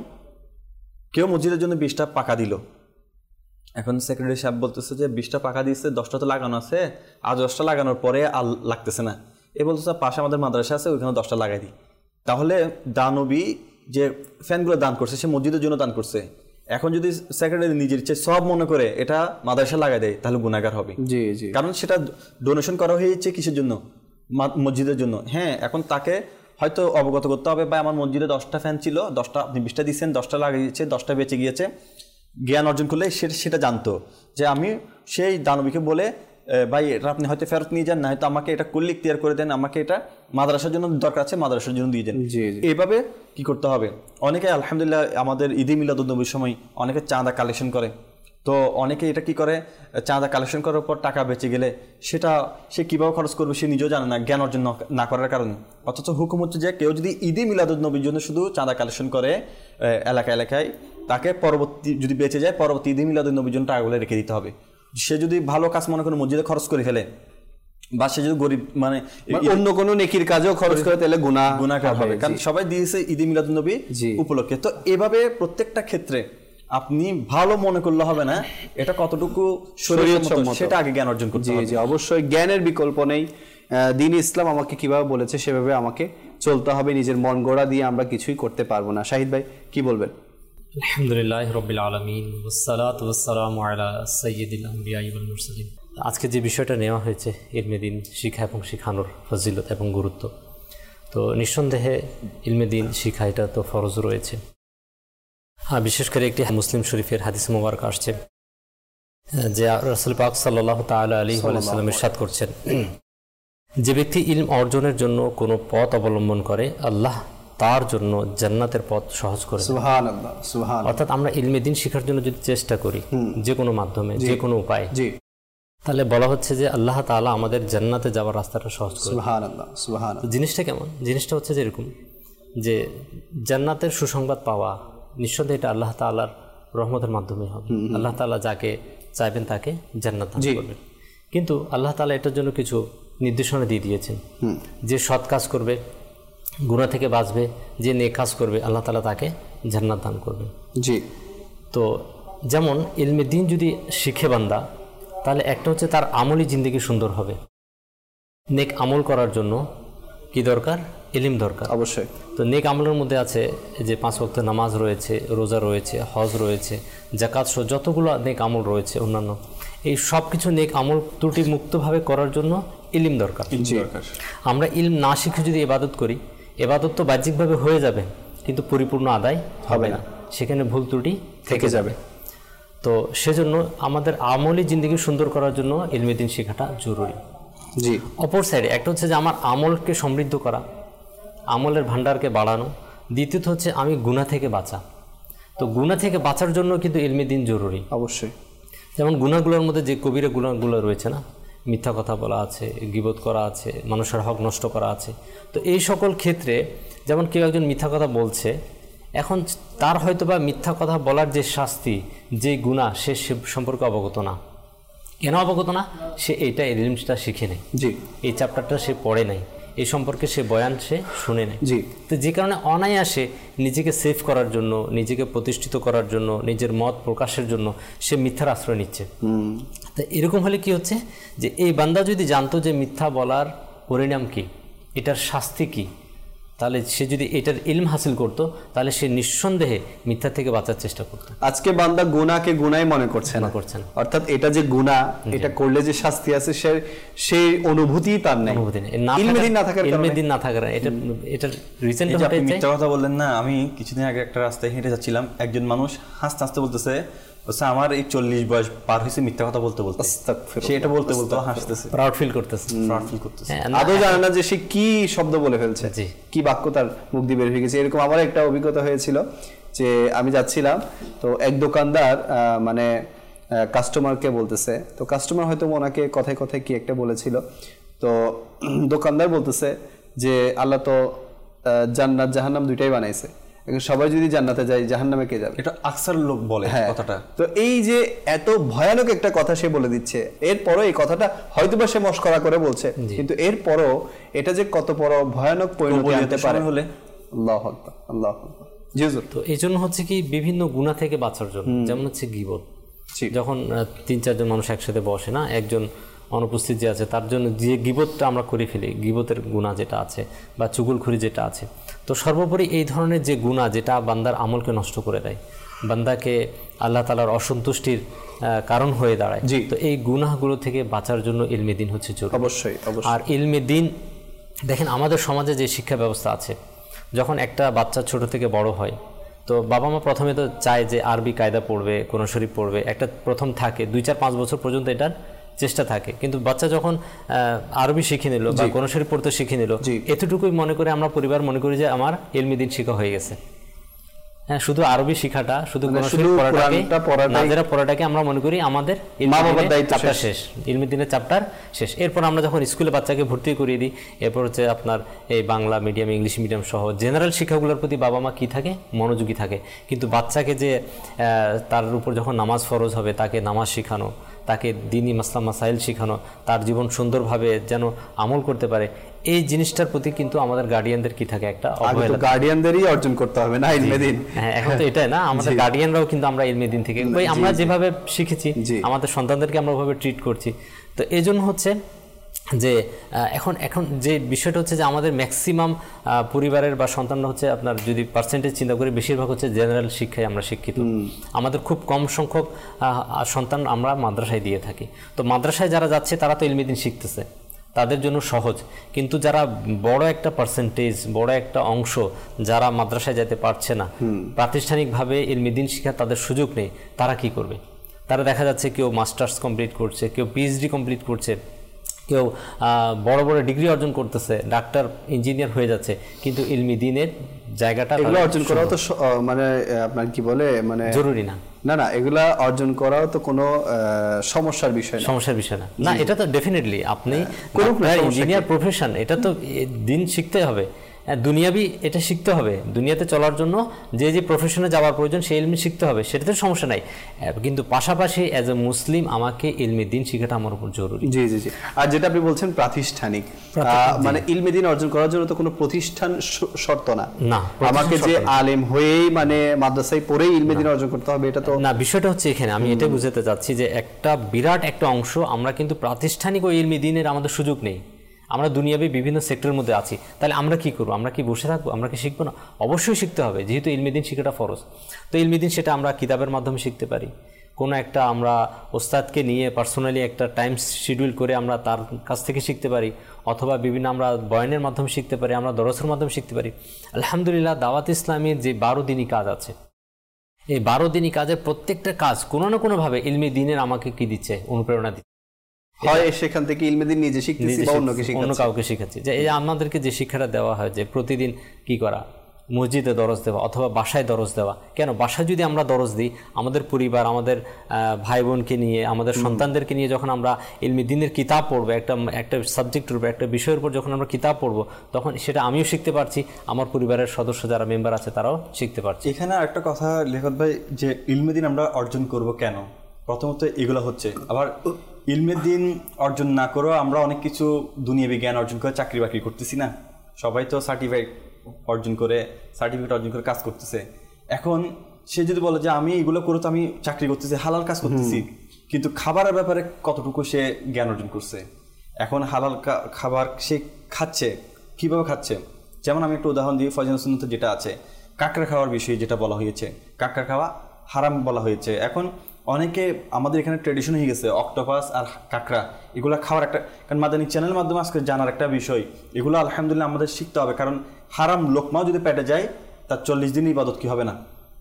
কেউ মসজিদের জন্য বিশটা পাকা দিল এখন সেক্রেটারি সাহেব বলতেছে যে বিশটা পাকা দিয়েছে দশটা তো লাগানো আছে আর দশটা লাগানোর পরে আর লাগতেছে না এ বলতেছে পাশে আমাদের মাদ্রাসা আছে ওইখানে দশটা লাগাই দিই। তাহলে দানবী যে ফ্যানগুলো দান করছে সে মসজিদের জন্য দান করছে এখন যদি সেক্রেটারি নিজের ইচ্ছে সব মনে করে এটা মাদ্রাসা লাগাই দেয় তাহলে গুনাহগার হবে। জি জি কারণ সেটা ডোনেশন করা হয়েছে কিসের জন্য মসজিদের জন্য। হ্যাঁ এখন তাকে হয়তো অবগত করতে হবে বা আমার মসজিদে দশটা ফ্যান ছিল দশটা আপনি বিশটা দিচ্ছেন দশটা লাগিয়েছে দশটা বেঁচে গিয়েছে। জ্ঞান অর্জন করলে সে সেটা জানতো যে আমি সেই দানবীকে বলে ভাই এটা আপনি হয়তো ফেরত নিয়ে যান না হয়তো আমাকে এটা করলে ক্লিয়ার করে দেন আমাকে এটা মাদ্রাসার জন্য দরকার আছে মাদ্রাসার জন্য দিয়ে দেন। এইভাবে কি করতে হবে। অনেকে আলহামদুলিল্লাহ আমাদের ঈদে মিলাদুন্নবীর সময় অনেকে চাঁদা কালেকশন করে তো অনেকে এটা কি করে, চাঁদা কালেকশন করার পর টাকা বেঁচে গেলে সেটা সে কীভাবে খরচ করবে সে নিজেও জানে না, জ্ঞান অর্জন না করার কারণে। অথচ হুকুম হচ্ছে যে কেউ যদি ঈদে মিলাদুন্নবীর জন্য শুধু চাঁদা কালেকশন করে এলাকা এলাকায়, তাকে পরবর্তী যদি বেঁচে যায় পরবর্তী ঈদে মিলাদুন্নবীর জন্য টাকাগুলো রেখে দিতে হবে। সে যদি ভালো কাজ মনে করে মসজিদে খরচ করে ফেলে, বা সে যদি গরিব মানে অন্য কোনো নেকির কাজেও খরচ করে তাহলে গুনাহ গুনাহগার হবে, কারণ সবাই দিয়েছে ঈদে মিলাদুন্নবী উপলক্ষে। তো এভাবে প্রত্যেকটা ক্ষেত্রে আপনি ভালো মনে করলে হবে না, এটা কতটুকু শরীয়তসম্মত সেটা আগে জ্ঞান অর্জন করতে হবে। জি জি অবশ্যই, জ্ঞানের বিকল্প নেই। দ্বীন ইসলাম আমাকে কিভাবে বলেছে সেভাবে আমাকে চলতে হবে, নিজের মন গড়া দিয়ে আমরা কিছুই করতে পারবো না। শাহিদ ভাই কি বলবেন? আলহামদুলিল্লাহ রাব্বিল আলামিন ওয়াসসালাতু ওয়াসসালামু আলা সাইয়্যিদিল আমবিয়া ওয়াল মুরসালিন। আজকে যে বিষয়টা নেওয়া হয়েছে ইলমে দিন শিক্ষা এবং শিখানোর ফজিলত এবং গুরুত্ব, তো নিঃসন্দেহে ইলমে দিন শিক্ষা এটা তো ফরজ রয়েছে। হ্যাঁ, বিশেষ করে একটি মুসলিম শরীফের হাদিস মুবারক আসছে যে রাসূল পাক সাল্লাল্লাহু তাআলা আলাইহি ওয়া সাল্লাম ইরশাদ করছেন, যে ব্যক্তি ইলম অর্জনের জন্য কোনো পথ অবলম্বন করে আল্লাহ তার জন্য জান্নাতের পথ সহজ করে। সুবহানাল্লাহ সুবহানাল্লাহ। অর্থাৎ আমরা ইলমে দিন শিখার জন্য যদি চেষ্টা করি যে কোনো মাধ্যমে যে কোনো উপায়, তাহলে বলা হচ্ছে যে আল্লাহ তাআলা আমাদের জান্নাতে যাওয়ার রাস্তাটা সহজ করে। সুবহানাল্লাহ সুবহানাল্লাহ। জিনিসটা কেমন? জিনিসটা হচ্ছে যে এরকম যে জান্নাতের সুসংবাদ পাওয়া নিঃসন্দেহে এটা আল্লাহ তাআলার রহমতের মাধ্যমে হবে। আল্লাহ তাআলা যাকে চাইবেন তাকে জান্নাত দান করবেন। কিন্তু আল্লাহ তাআলা এটার জন্য কিছু নির্দেশনা দিয়ে দিয়েছেন, যে সৎ কাজ করবে গুনাহ থেকে বাঁচবে, যে নেক কাজ করবে আল্লাহ তাআলা তাকে জান্নাত দান করবেন। জি। তো যেমন ইলমে দ্বীন যদি শিখে বান্দা, তাহলে একটা হচ্ছে তার আমলি জিন্দেগি সুন্দর হবে। নেক আমল করার জন্য কি দরকার? ইলম দরকার অবশ্যই। তো নেক আমলের মধ্যে আছে যে পাঁচ ওয়াক্ত নামাজ রয়েছে, রোজা রয়েছে, হজ রয়েছে, যাকাত সহ যতগুলো নেক আমল রয়েছে অন্যান্য, এই সব কিছু নেক আমল ত্রুটি মুক্তভাবে করার জন্য ইলম দরকার। আমরা ইলম না শিখে যদি ইবাদত করি, ইবাদত তো বাহ্যিকভাবে হয়ে যাবে কিন্তু পরিপূর্ণ আদায় হবে না, সেখানে ভুল ত্রুটি থেকে যাবে। তো সেজন্য আমাদের আমলি জিন্দেগি সুন্দর করার জন্য ইলমে দ্বীন শেখাটা জরুরি। জি। অপর সাইডে একটা হচ্ছে যে আমার আমলকে সমৃদ্ধ করা, আমলের ভান্ডারকে বাড়ানো। দ্বিতীয়ত হচ্ছে আমি গুনাহ থেকে বাঁচা। তো গুনাহ থেকে বাঁচার জন্য কিন্তু ইলমে দ্বীন জরুরি অবশ্যই। যেমন গুনাহগুলোর মধ্যে যে কবিরা গুনাহগুলো রয়েছে না, মিথ্যা কথা বলা আছে, গীবত করা আছে, মানুষের হক নষ্ট করা আছে। তো এই সকল ক্ষেত্রে যেমন কেউ একজন মিথ্যা কথা বলছে, এখন তার হয়তো বা মিথ্যা কথা বলার যে শাস্তি, যে গুনাহ, সে সম্পর্কে অবগত না। কেন অবগত না? সে এইটা ইলমটা শিখে নেয়, জি, এই চ্যাপ্টারটা সে পড়ে নাই, এই সম্পর্কে সে বয়ান সে শুনে নেয়, জি। তো যে কারণে অনায়াসে নিজেকে সেভ করার জন্য, নিজেকে প্রতিষ্ঠিত করার জন্য, নিজের মত প্রকাশের জন্য সে মিথ্যার আশ্রয় নিচ্ছে। তো এরকম হলে কি হচ্ছে যে এই বান্দা যদি জানতো যে মিথ্যা বলার পরিণাম কি, এটার শাস্তি কি, তাহলে সে যদি এটার ইলম হাসিল করতো, তাহলে সে নিঃসন্দেহে মিথ্যা থেকে বাঁচার চেষ্টা করতো। আজকে বান্দা গুনাহকে গুনাহই মনে করছে না, করছেন। অর্থাৎ এটা যে গুনাহ, এটা করলে যে শাস্তি আছে, সে সেই অনুভূতি তার নাই, অনুভূতি নেই। ইলমে দ্বীন না থাকার কারণে, ইলমে দ্বীন না থাকার এটা এটার রিসেন্ট আপনি মিথ্যা কথা বললেন না। আমি কিছুদিন আগে একটা রাস্তায় হেঁটে যাচ্ছিলাম, একজন মানুষ হাসতে হাসতে বলতেছে, আমার এই চল্লিশ বয়স পার হয়েছে মিথ্যা কথা বলতে বলতে, সে এটা বলতে বলতে হাসতেছে, প্রাউড ফিল করতেছে, প্রাউড ফিল করতেছে। আদৌ জানে না যে সে কি শব্দ বলে ফেলছে, কি বাক্য তার মুখ দিয়ে বের হয়ে গেছে। এরকম আমার একটা অভিজ্ঞতা হয়েছিল যে আমি যাচ্ছিলাম, তো এক দোকানদার মানে কাস্টমারকে বলতেছে, তো কাস্টমার হয়তো ওনাকে কথায় কথায় কি একটা বলেছিল, তো দোকানদার বলতেছে যে আল্লাহ তো জান্নাত জাহান্নাম দুইটাই বানাইছে, সবাই যদি জান্নাতে যায় জাহান্নামে কে যাবে? এটা আকসার লোক বলে কথাটা। তো এই যে এত ভয়ানক একটা কথা সে বলে দিচ্ছে, এরপরও এই কথাটা হয়তোবা সে মস্করা করে বলছে, কিন্তু এরপরও এটা যে কত বড় ভয়ানক পরিণতি আনতে পারে হলে আল্লাহু আকবার, আল্লাহু আকবার। জি হুজুর। তো এই জন্য হচ্ছে কি বিভিন্ন গুনাহ থেকে বাঁচার জন্য, যেমন হচ্ছে গীবত, যখন তিন চারজন মানুষ একসাথে বসে না, একজন অনুপস্থিত যে আছে তার জন্য যে গীবতটা আমরা করে ফেলি, গীবতের গুনাহ যেটা আছে বা চুগলখড়ি যেটা আছে, তো সর্বোপরি এই ধরনের যে গুনাহ যেটা বান্দার আমলকে নষ্ট করে দেয়, বান্দাকে আল্লাহ তাআলার অসন্তুষ্টির কারণ হয়ে দাঁড়ায়, তো এই গুনাহগুলো থেকে বাঁচার জন্য ইলমে দ্বীন হচ্ছে জরুরি। অবশ্যই অবশ্যই। আর ইলমে দ্বীন দেখেন আমাদের সমাজে যে শিক্ষা ব্যবস্থা আছে, যখন একটা বাচ্চা ছোট থেকে বড় হয়, তো বাবা মা প্রথমে তো চায় যে আরবি কায়দা পড়বে, কোরআন শরীফ পড়বে, একটা প্রথম থাকে দুই চার পাঁচ বছর পর্যন্ত এটার চেষ্টা থাকে। কিন্তু বাচ্চা যখন আরবি শিখে নিল বা কোরআন শরীফ পড়তে শিখে নিল, এতটুকুই মনে করে আমরা পরিবার মনে করি যে আমার ইলমে দ্বীন শিক্ষা হয়ে গেছে। হ্যাঁ, শুধু আরবি শিখাটা, শুধু মানে শুধু কোরআনটা পড়াটাই, নাজেরা পড়াটাকে আমরা মনে করি আমাদের মা বাবার দায়িত্ব চ্যাপ্টার শেষ, ইলমি দিনের চ্যাপ্টার শেষ। এরপর আমরা যখন স্কুলে বাচ্চাকে ভর্তি করিয়ে দিই, এরপর হচ্ছে আপনার এই বাংলা মিডিয়াম, ইংলিশ মিডিয়াম সহ জেনারেল শিক্ষাগুলোর প্রতি বাবা মা কি থাকে, মনোযোগী থাকে। কিন্তু বাচ্চাকে যে তার উপর যখন নামাজ ফরজ হবে, তাকে নামাজ শেখানো, তাকে দ্বীনি মাসলা মাসাইল শেখানো, তার জীবন সুন্দরভাবে যেন আমল করতে পারে, এই জিনিসটার প্রতি কিন্তু আমাদের গার্ডিয়ানদের কি থাকে, একটা অবহেলা। গার্ডিয়ানদেরই অর্জন করতে হবে না ইলমে দিন। হ্যাঁ, এখন তো এটাই না, আমাদের গার্ডিয়ানরাও কিন্তু আমরা ইলমে দিন থেকে ওই আমরা যেভাবে শিখেছি আমাদের সন্তানদেরকে আমরা ওইভাবে ট্রিট করছি। তো এই জন্য হচ্ছে যে এখন এখন যে বিষয়টা হচ্ছে যে আমাদের ম্যাক্সিমাম পরিবারের বা সন্তানরা হচ্ছে আপনার যদি পার্সেন্টেজ চিন্তা করি, বেশিরভাগ হচ্ছে জেনারেল শিক্ষায় আমরা শিক্ষিত। আমাদের খুব কম সংখ্যক সন্তান আমরা মাদ্রাসায় দিয়ে থাকি। তো মাদ্রাসায় যারা যাচ্ছে তারা তো ইলমি দিন শিখতেছে, তাদের জন্য সহজ। কিন্তু যারা বড় একটা পার্সেন্টেজ, বড় একটা অংশ যারা মাদ্রাসায় যেতে পারছে না, প্রাতিষ্ঠানিকভাবে ইলমি দিন শিক্ষার তাদের সুযোগ নেই, তারা কি করবে? তারা দেখা যাচ্ছে কেউ মাস্টার্স কমপ্লিট করছে, কেউ পিএইচডি কমপ্লিট করছে, কেউ বড় বড় ডিগ্রি অর্জন করতেছে, ডাক্তার ইঞ্জিনিয়ার হয়ে যাচ্ছে, কিন্তু ইলমি দিনের জায়গাটা এগুলো অর্জন করাও তো মানে আপনার কি বলে মানে জরুরি না। না না এগুলা অর্জন করাও তো কোনো সমস্যার বিষয় না, সমস্যার বিষয় না। না, এটা তো ডেফিনেটলি আপনি ইঞ্জিনিয়ার প্রফেশন, এটা তো দিন শিখতে হবে, দুনিয়াবি এটা শিখতে হবে। দুনিয়াতে চলার জন্য যে যে প্রফেশনে যাওয়ার প্রয়োজন সেই ইলমি শিখতে হবে, সেটাতে সমস্যা নাই। কিন্তু পাশাপাশি অ্যাজ এ মুসলিম আমাকে ইলমি দিন শিখাটা আমার উপর জরুরি। জি জি জি। আর যেটা আপনি বলছেন প্রাতিষ্ঠানিক, মানে ইলমি দিন অর্জন করার জন্য তো কোনো প্রতিষ্ঠান শর্ত না, না আমাকে যে আলেম হয়েই মানে মাদ্রাসায় পড়েই ইলমি দিন অর্জন করতে হবে এটা তো না। বিষয়টা হচ্ছে এখানে আমি এটা বুঝাতে চাচ্ছি যে একটা বিরাট একটা অংশ আমরা কিন্তু প্রাতিষ্ঠানিক ও ইলমি দিনের আমাদের সুযোগ নেই। আমরা দুনিয়াবি বিভিন্ন সেক্টরের মধ্যে আছি, তাহলে আমরা কি করবো? আমরা কি বসে থাকবো? আমরা কি শিখবো না? অবশ্যই শিখতে হবে, যেহেতু ইলমি দিন শিখাটা ফরজ। তো ইলমি দিন সেটা আমরা কিতাবের মাধ্যমে শিখতে পারি, কোনো একটা আমরা ওস্তাদকে নিয়ে পার্সোনালি একটা টাইম শিডিউল করে আমরা তার কাছ থেকে শিখতে পারি, অথবা বিভিন্ন আমরা বয়ানের মাধ্যমে শিখতে পারি, আমরা দরসের মাধ্যমে শিখতে পারি। আলহামদুলিল্লাহ দাওয়াত ইসলামের যে বারো দিনই কাজ আছে, এই বারো দিনই কাজের প্রত্যেকটা কাজ কোনো না কোনোভাবে ইলমি দিনের আমাকে কি দিচ্ছে, অনুপ্রেরণা দিচ্ছে। হয় সেখান থেকে ইলমি দিন নিজে শিখতেছি বা অন্যকে শিখাচ্ছি, অন্য কাউকে শিখাচ্ছি। যে এই আমাদেরকে যে শিক্ষাটা দেওয়া হয় যে প্রতিদিন কি করা, মসজিদে দরজ দেওয়া অথবা বাসায় দরজ দেওয়া। কেন বাসায় যদি আমরা দরজ দিই, আমাদের পরিবার, আমাদের ভাই বোনকে নিয়ে, আমাদের সন্তানদেরকে নিয়ে যখন আমরা ইলমি দিনের কিতাব পড়বো, একটা একটা সাবজেক্টের উপর, একটা বিষয়ের উপর যখন আমরা কিতাব পড়বো, তখন সেটা আমিও শিখতে পারছি, আমার পরিবারের সদস্য যারা মেম্বার আছে তারাও শিখতে পারছে। এখানে একটা কথা লেখক ভাই, যে ইলমি দিন আমরা অর্জন করব কেন, প্রথমত এগুলো হচ্ছে। আবার ইলমে দিন অর্জন না করেও আমরা অনেক কিছু দুনিয়াবি জ্ঞান অর্জন করে চাকরি বাকরি করতেছি না, সবাই তো সার্টিফিকেট অর্জন করে সার্টিফিকেট অর্জন করে কাজ করতেছে। এখন সে যদি বলে যে আমি এগুলো করে তো আমি চাকরি করতেছি, হালাল কাজ করতেছি, কিন্তু খাবারের ব্যাপারে কতটুকু সে জ্ঞান অর্জন করছে? এখন হালাল খাবার সে খাচ্ছে, কিভাবে খাচ্ছে? যেমন আমি একটা উদাহরণ দিই, ফয়জানুস সুন্নতে যেটা আছে কাঁকড়া খাওয়ার বিষয়ে যেটা বলা হয়েছে, কাঁকড়া খাওয়া হারাম বলা হয়েছে। এখন অনেকে আমাদের এখানে ট্রেডিশন হয়ে গেছে অক্টোপাস আর কাঁকড়া এগুলো খাওয়ার একটা, কারণ মাদানী চ্যানেলের মাধ্যমে আজকে জানার একটা বিষয়, এগুলো আলহামদুলিল্লাহ আমাদের শিখতে হবে। কারণ হারাম লোকমাও যদি পেটে যায় তার চল্লিশ দিন ইবাদত কি হবে না,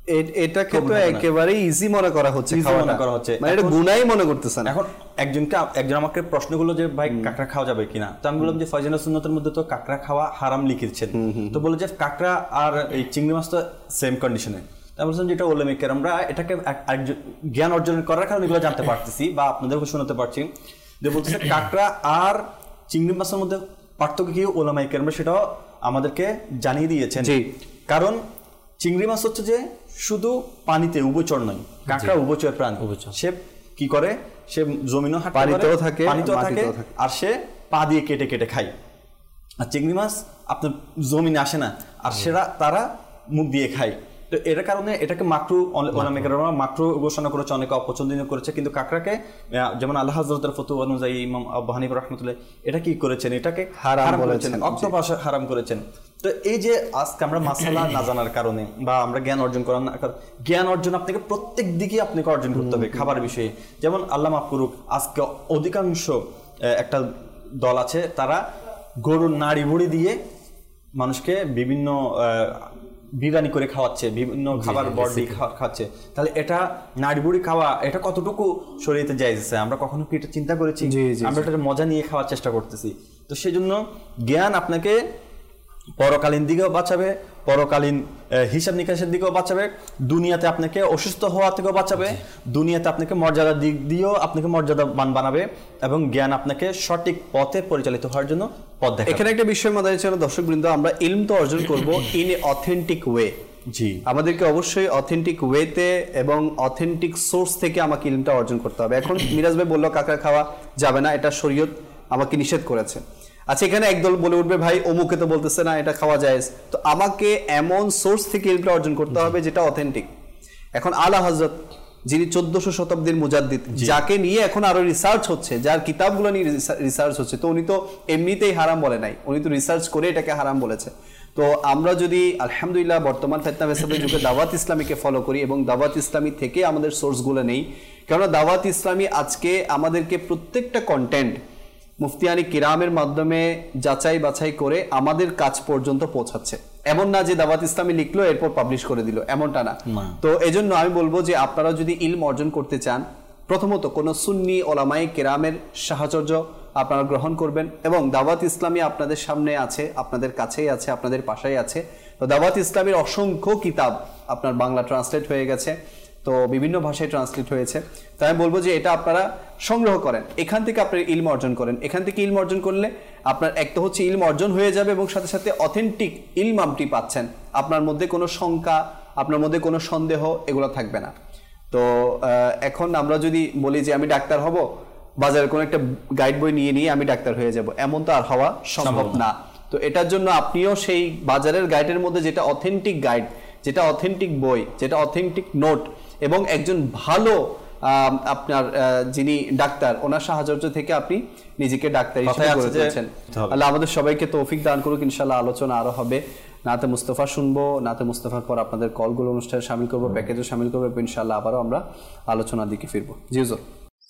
এটাকে তো একেবারে ইজি মনে করা হচ্ছে, মনে করা হচ্ছে, মানে এটা গুনাহই মনে করতেছেন। এখন একজনকে একজন আমাকে প্রশ্ন করলো যে ভাই কাঁকড়া খাওয়া যাবে কিনা, তো আমি বললাম যে ফয়জানুস সুন্নতের মধ্যে তো কাঁকড়া খাওয়া হারাম লিখেছেন, তো বলে যে কাঁকড়া আর এই চিংড়ি মাছ তো সেম কন্ডিশনে। আমি বলছিলাম যেটা ওলামায়ে আমরা এটাকে জ্ঞান অর্জন করার কারণে এগুলো জানতে পারতেছি বা আপনাদেরকে শোনাতে পারছি, যে বলতেছে কাঁকড়া আর চিংড়ি মাছের মধ্যে পার্থক্য কি, ওলামায়ে কেরামরা সেটাও আমাদেরকে জানিয়ে দিয়েছেন। কারণ চিংড়ি মাছ হচ্ছে যে শুধু পানিতে উভচর নয়, কাঁকড়া উভচর প্রাণী, সে কি করে, সে জমিনও হাঁটতে পারে, পানিতেও থাকে, পানিতেও থাকে, আর সে পা দিয়ে কেটে কেটে খায়। আর চিংড়ি মাছ আপনার জমিনে আসে না, আর সেরা তারা মুখ দিয়ে খায়। তো এর কারণে এটাকে মাকরু ওলামায়ে কেরামরা মাকরু ঘোষণা করেছে, অনেকে অপছন্দনীয় করেছে। কিন্তু কাঁকড়াকে যেমন আল্লাহ হযরতের ফতোয়া অনুযায়ী ইমাম আবু হানিফা রাহমাতুল্লাহ এটা কি করেছেন, এটাকে হারাম করেছেন, অক্টোপাস হারাম করেছেন। তো এই যে আজকে আমরা মাসালা না জানার কারণে বা আমরা জ্ঞান অর্জন করার না, জ্ঞান অর্জন আপনাকে প্রত্যেক দিকে আপনাকে অর্জন করতে হবে। খাবার বিষয়ে যেমন আল্লাহ মাফ করুক, আজকে অধিকাংশ একটা দল আছে তারা গরুর নাড়ি ভুড়ি দিয়ে মানুষকে বিভিন্ন বিরিয়ানি করে খাওয়াচ্ছে, বিভিন্ন খাবার বডি খাচ্ছে। তাহলে এটা নাড়িবুড়ি খাওয়া এটা কতটুকু শরীয়তে জায়েজ আছে? আমরা কখনো কি এটা চিন্তা করেছি? আমরা এটা মজা নিয়ে খাওয়ার চেষ্টা করতেছি। তো সেই জন্য জ্ঞান আপনাকে পরকালীন দিকেও বাঁচাবে, পরকালীন হিসাব নিকাশের দিকেও বাঁচাবে, দুনিয়াতে আপনাকে অসুস্থ হওয়া থেকেও বাঁচাবে, দুনিয়াতে আপনাকে মর্যাদার দিক দিয়েও আপনাকে মর্যাদাবান বানাবে এবং জ্ঞান আপনাকে সঠিক পথে পরিচালিত হওয়ার জন্য পথ দেখাবে। এখানে একটা বিষয় মাথায় ছিল দর্শকবৃন্দ, আমরা ইলম তো অর্জন করব ইন এ অথেন্টিক ওয়ে। জি, আমাদেরকে অবশ্যই অথেন্টিক ওয়েতে এবং অথেন্টিক সোর্স থেকে আমাকে ইলমটা অর্জন করতে হবে। এখন মিরাজ ভাই বললো কাঁকড়া খাওয়া যাবে না, এটা শরীয়ত আমাকে নিষেধ করেছে। আচ্ছা, এখানে একদল বলে উঠবে ভাই অমুকে তো বলতেছে না এটা খাওয়া যায়, তো আমাকে এমন সোর্স থেকে ইলমটা অর্জন করতে হবে যেটা অথেন্টিক। এখন আলা হযরত যিনি চোদ্দশো শতাব্দীর মুজাদ্দিদ, যাকে নিয়ে এখন আরো রিসার্চ হচ্ছে, যার কিতাবগুলো নিয়ে রিসার্চ হচ্ছে, তো উনি তো এমনিতেই হারাম বলে নাই, উনি তো রিসার্চ করে এটাকে হারাম বলেছে। তো আমরা যদি আলহামদুলিল্লাহ বর্তমান ফিতনা ফাসাদের যুগে দাওয়াত ইসলামীকে ফলো করি এবং দাওয়াত ইসলামী থেকে আমাদের সোর্সগুলো নেই, কেননা দাওয়াত ইসলামী আজকে আমাদেরকে প্রত্যেকটা কন্টেন্ট মুফতিয়ানি কিরামের মাধ্যমে যাচাই বাছাই করে আমাদের কাজ পর্যন্ত পৌঁছাচ্ছে। এমন না যে দাওয়াত ইসলামী লিখলো এরপর পাবলিশ করে দিল, এমনটা না। তো এজন্য আমি বলবো যে আপনারা যদি ইলম অর্জন করতে চান, প্রথমত কোনো সুন্নি ওলামায়ে কিরামের সাহচর্য আপনারা গ্রহণ করবেন এবং দাওয়াত ইসলামী আপনাদের সামনে আছে, আপনাদের কাছেই আছে, আপনাদের পাশেই আছে। তো দাওয়াত ইসলামীর অসংখ্য কিতাব আপনার বাংলা ট্রান্সলেট হয়ে গেছে, তো বিভিন্ন ভাষায় ট্রান্সলেট হয়েছে। তো আমি বলবো যে এটা আপনারা সংগ্রহ করেন, এখান থেকে আপনার ইলম অর্জন করেন। এখান থেকে ইলম অর্জন করলে আপনার একটা হচ্ছে ইলম অর্জন হয়ে যাবে এবং সাথে সাথে অথেন্টিক ইলম আপনি পাচ্ছেন, আপনার মধ্যে কোনো শঙ্কা, আপনার মধ্যে কোনো সন্দেহ এগুলো থাকবে না। তো এখন আমরা যদি বলি যে আমি ডাক্তার হব, বাজারে কোনো একটা গাইড বই নিয়ে নিয়ে আমি ডাক্তার হয়ে যাব, এমন তো আর হওয়া সম্ভব না। তো এটার জন্য আপনিও সেই বাজারের গাইডের মধ্যে যেটা অথেন্টিক গাইড, যেটা অথেন্টিক বই, যেটা অথেন্টিক নোট এবং একজন ভালো আপনার যিনি ডাক্তার ওনার সাহায্য থেকে আপনি নিজেকে ডাক্তার হিসেবে গড়ে তুলছেন। আল্লাহ আমাদের সবাইকে তৌফিক দান করুক। ইনশাআল্লাহ আলোচনা আরো হবে, নাতে মুস্তাফা শুনবো, নাতে মুস্তাফার পর আপনাদের কলগুলো অনুষ্ঠানে শামিল করবো, প্যাকেজও শামিল করবো, ইনশাআল্লাহ আবারও আমরা আলোচনার দিকে ফিরবো। জি হুজুর।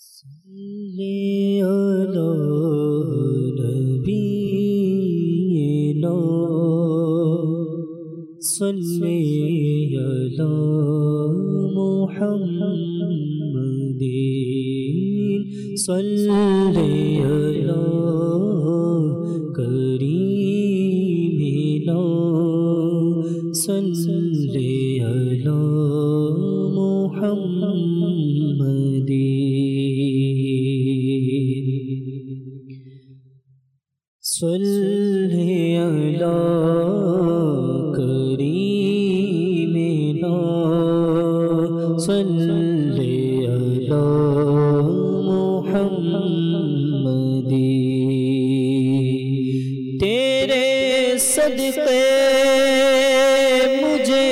صلي على محمد صلي على كريمنا صلي على محمد صلي على صلي على محمد तेरे सदक़े मुझे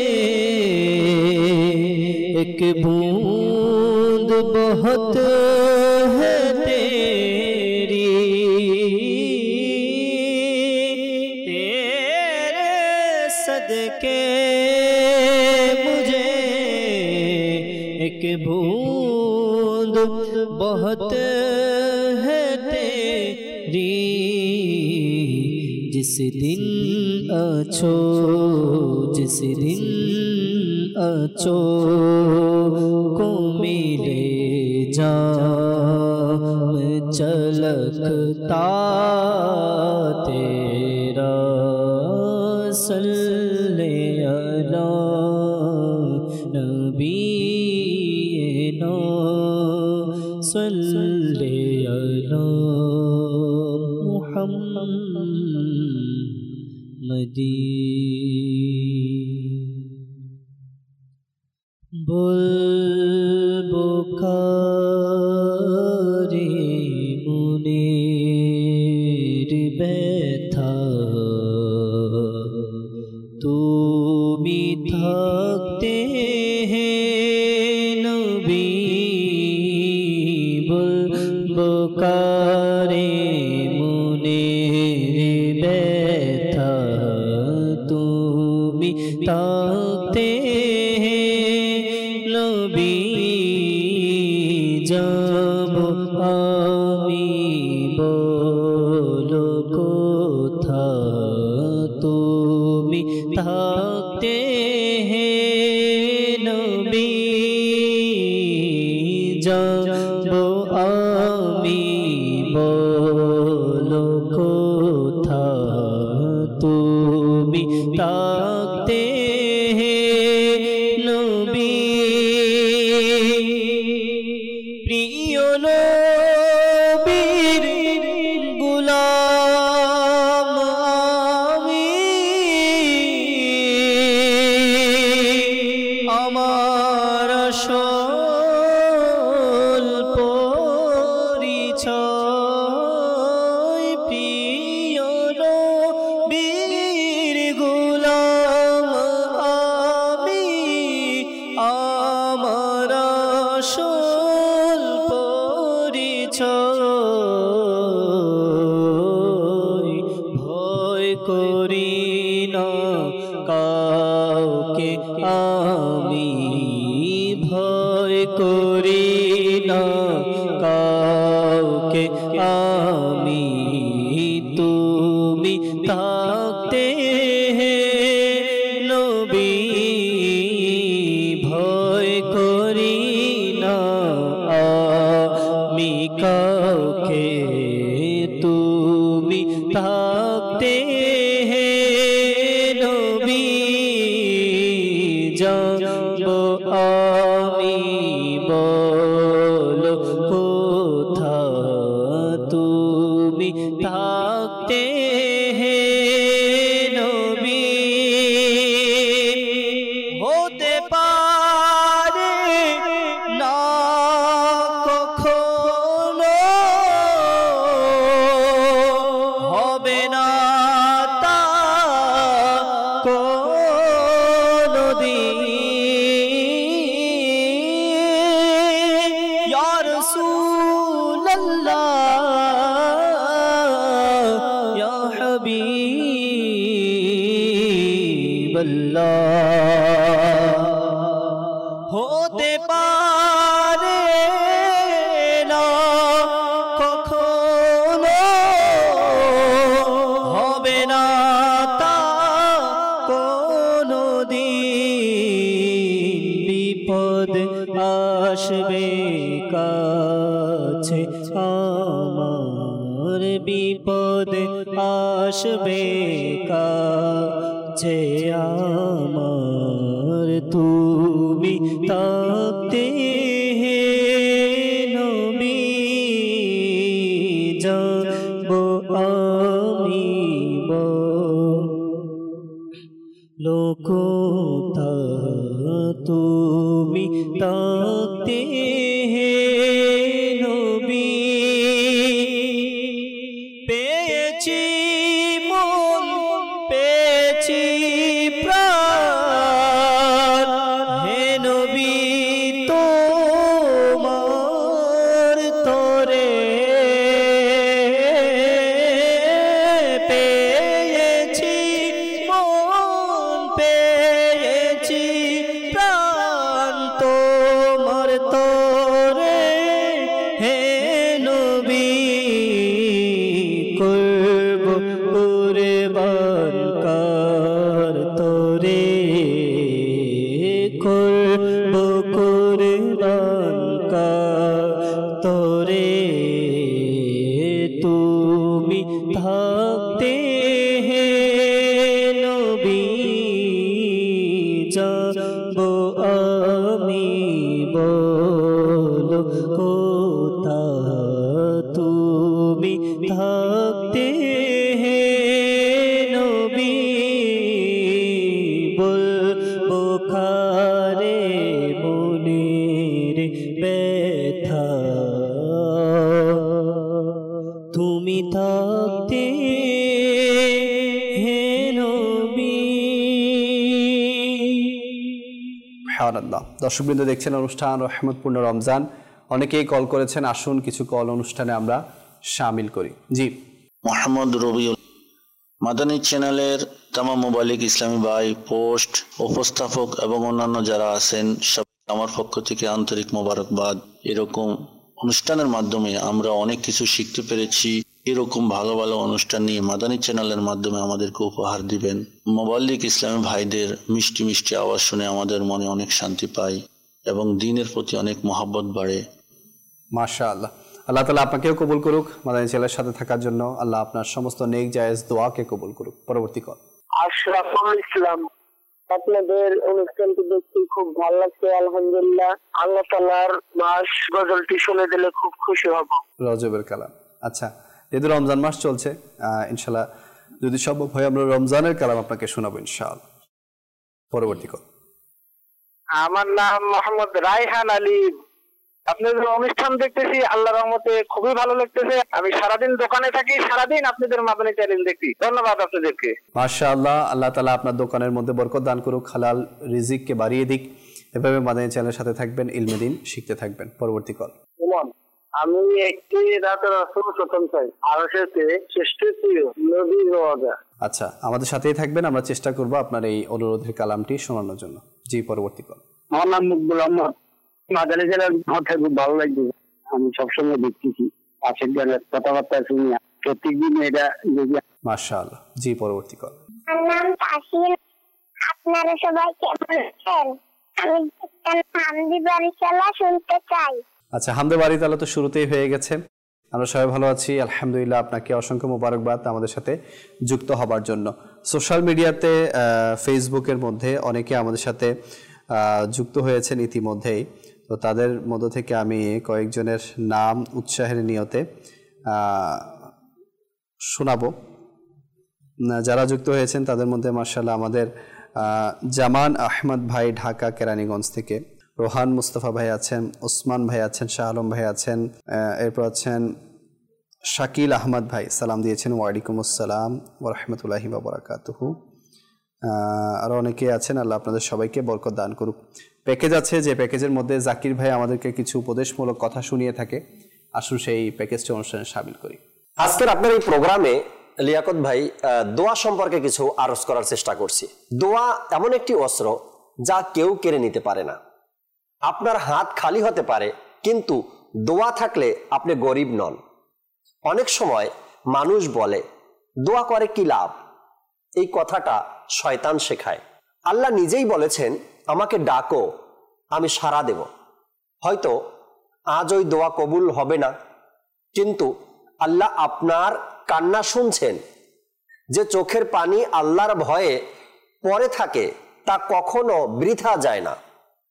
एक बूंद बहुत है तेरी, तेरे सदक़े एक बूंद बहुत है तेरी, जिस दिन अच्छो जिस दिन अच्छो को मिले जाम चलकता तेरा सल्ले अला नबी सल्ले अला मुहम्मदी बुलबुल करे मुनीर बैठा तू भी थकते हैं नबी, बुलबुल मुनीर बैठा तू भी थकते नबी, जब आमी बोलो को था तो भी थकते नबी, जब आमी बोलो को था तो भी ছয় ভয় করি না কাউকে আমি ভয় করি না কাউকে আমি তুমি থাকতে হে নবী ভয় করি না আমি কাউকে তুমি থাকতে হে নবী যাব আমি বলো কোথা তুমি থাকতে হে নবী হতে পারে না কখনো হবে না তা কোনদিন ইয়া রাসূলুল্লাহ ইয়া হাবিবাল্লাহ হতে পারে না কখনো হবে না তা কোনদিন বিপদ আসবে কাছে আমার বিপদ আসবে কাছে আমার তুমি থাকতে হে নবী যাব আমি লোকোতা তুমি থাকতে হে নবী পেয়েছি মন পেয়েছি প্রাণ হে নবী তোমার তরে পেয়েছি মন পেয়েছি প্রাণ তোমার তরে হে নবী করব কুরবান কার তোরে করব কুরবান কার তোরে তুমি থাকতে হে নবী যাব আমি বলো কোথা তুমি থাকতে হে নবী বলবো খারে মনের ব্যথা তুমি থাকতে হে নবী। সুবহানাল্লাহ। দর্শকবৃন্দ দেখছেন অনুষ্ঠান রহমতপূর্ণ রমজান। অনেকেই কল করেছেন, আসুন কিছু কল অনুষ্ঠানে আমরা শামিল করি। জি, মোহাম্মদ রবিউল মাদানী চ্যানেলের তামাম মোবাইলিক ইসলামী ভাই, পোস্ট, উপস্থাপক এবং অন্যান্য যারা আছেন সব আমার পক্ষ থেকে আন্তরিক মোবারকবাদ। এরকম অনুষ্ঠানের মাধ্যমে আমরা অনেক কিছু শিখতে পেরেছি। এরকম ভালো ভালো অনুষ্ঠান নিয়ে মাদানী চ্যানেলের মাধ্যমে আমাদেরকে উপহার দিবেন। মোবাইলিক ইসলামী ভাইদের মিষ্টি মিষ্টি আওয়াজ শুনে আমাদের মনে অনেক শান্তি পাই এবং দ্বীনের প্রতি অনেক মহব্বত বাড়ে। মাশাআল্লাহ। আল্লাহ তাআলা আপনাকেও কবুল করুক মাদানী চ্যানেলের সাথে থাকার জন্য। আল্লাহ আপনার সমস্ত নেক জায়েজ দোয়াকে কবুল করুক। পরবর্তী কল। আশরাফুল ইসলাম, আপনাদের অনুষ্ঠানটি দেখতে খুব ভালো লাগছে, আলহামদুলিল্লাহ। আল্লাহ তাআলার মাস গজলটি শুনে দিলে খুব খুশি হব। রজবের কালাম, আচ্ছা, যেহেতু রমজান মাস চলছে, ইনশাআল্লাহ যদি সম্ভব হয় আমরা রমজানের কালাম আপনাকে শোনাবো ইনশাআল্লাহ। পরবর্তী কল। আমার নাম মোহাম্মদ রায়হান আলী। আপনাদের অনুষ্ঠান দেখতেছি, আল্লাহর রহমতে খুবই ভালো লাগতেছে। আমি সারাদিন দোকানে থাকি, সারাদিন আপনাদের মাদানী চ্যানেল দেখি। ধন্যবাদ আপনাদেরকে। মাশাআল্লাহ, আল্লাহ তাআলা আপনার দোকানের মধ্যে বরকত দান করুক, হালাল রিজিককে বাড়িয়ে দিক। এভাবে মাদানী চ্যানেলের সাথে থাকবেন, ইলমে দ্বীন শিখতে থাকবেন। পরবর্তী কল। সুমন, আমি একটি রাতের রাসূল প্রথম চাই আর সাথে শ্রেষ্ঠ প্রিয় নবী রওজা। আচ্ছা, আমাদের সাথেই থাকবেন, আমরা চেষ্টা করব আপনার এই অনুরোধের কালামটি শোনানোর জন্য। জি, পরবর্তী কল। আমার নাম মুকবুল আহমদ, মাদানী জেলার ঘটে, খুব ভালো লাগছে। আমি সবসময় দেখতেছি আশেক গানের কথাবার্তা শুনি প্রত্যেকদিন এটা। মাশাআল্লাহ। জি, পরবর্তী কল। আমার নাম তাসিন, আপনারা সবাই কেমন আছেন? আমি হামদি বারিশালা শুনতে চাই। আচ্ছা, হামদে বাড়ি তাহলে তো শুরুতেই হয়ে গেছে। আমরা সবাই ভালো আছি আলহামদুলিল্লাহ। আপনাকে অসংখ্য মোবারকবাদ আমাদের সাথে যুক্ত হবার জন্য। সোশ্যাল মিডিয়াতে ফেসবুকের মধ্যে অনেকে আমাদের সাথে যুক্ত হয়েছেন ইতিমধ্যেই, তো তাদের মধ্য থেকে আমি কয়েকজনের নাম উৎসাহের নিয়তে শোনাবো। যারা যুক্ত হয়েছেন তাদের মধ্যে মাশাআল্লাহ আমাদের জামান আহমদ ভাই ঢাকা কেরানীগঞ্জ থেকে, রোহান মুস্তফা ভাই আছেন, ওসমান ভাই আছেন, শাহ আলম ভাই আছেন, এরপর আছেন শাকিল আহমদ ভাই, সালাম দিয়েছেন ওয়ালাইকুম আসসালাম ওয়া রাহমাতুল্লাহি ওয়া বারাকাতুহু। আরও অনেকে আছেন, আল্লাহ আপনাদের সবাইকে বরকত দান করুক। প্যাকেজ আছে, যে প্যাকেজের মধ্যে জাকির ভাই আমাদেরকে কিছু উপদেশমূলক কথা শুনিয়ে থাকে, আসুন সেই প্যাকেজটি অনুষ্ঠানে শামিল করি। আজকের আপনার এই প্রোগ্রামে লিয়াকত ভাই দোয়া সম্পর্কে কিছু আরজ করার চেষ্টা করছি। দোয়া এমন একটি অস্ত্র যা কেউ কেড়ে নিতে পারে না। আপনার হাত খালি হতে পারে, কিন্তু দোয়া থাকলে আপনি গরিব নন। অনেক সময় মানুষ বলে দোয়া করে কি লাভ, এই কথাটা শয়তান শেখায়। আল্লাহ নিজেই বলেছেন আমাকে ডাকো আমি সাড়া দেব। হয়তো আজ ওই দোয়া কবুল হবে না, কিন্তু আল্লাহ আপনার কান্না শুনছেন। যে চোখের পানি আল্লাহর ভয়ে পড়ে থাকে তা কখনো বৃথা যায় না।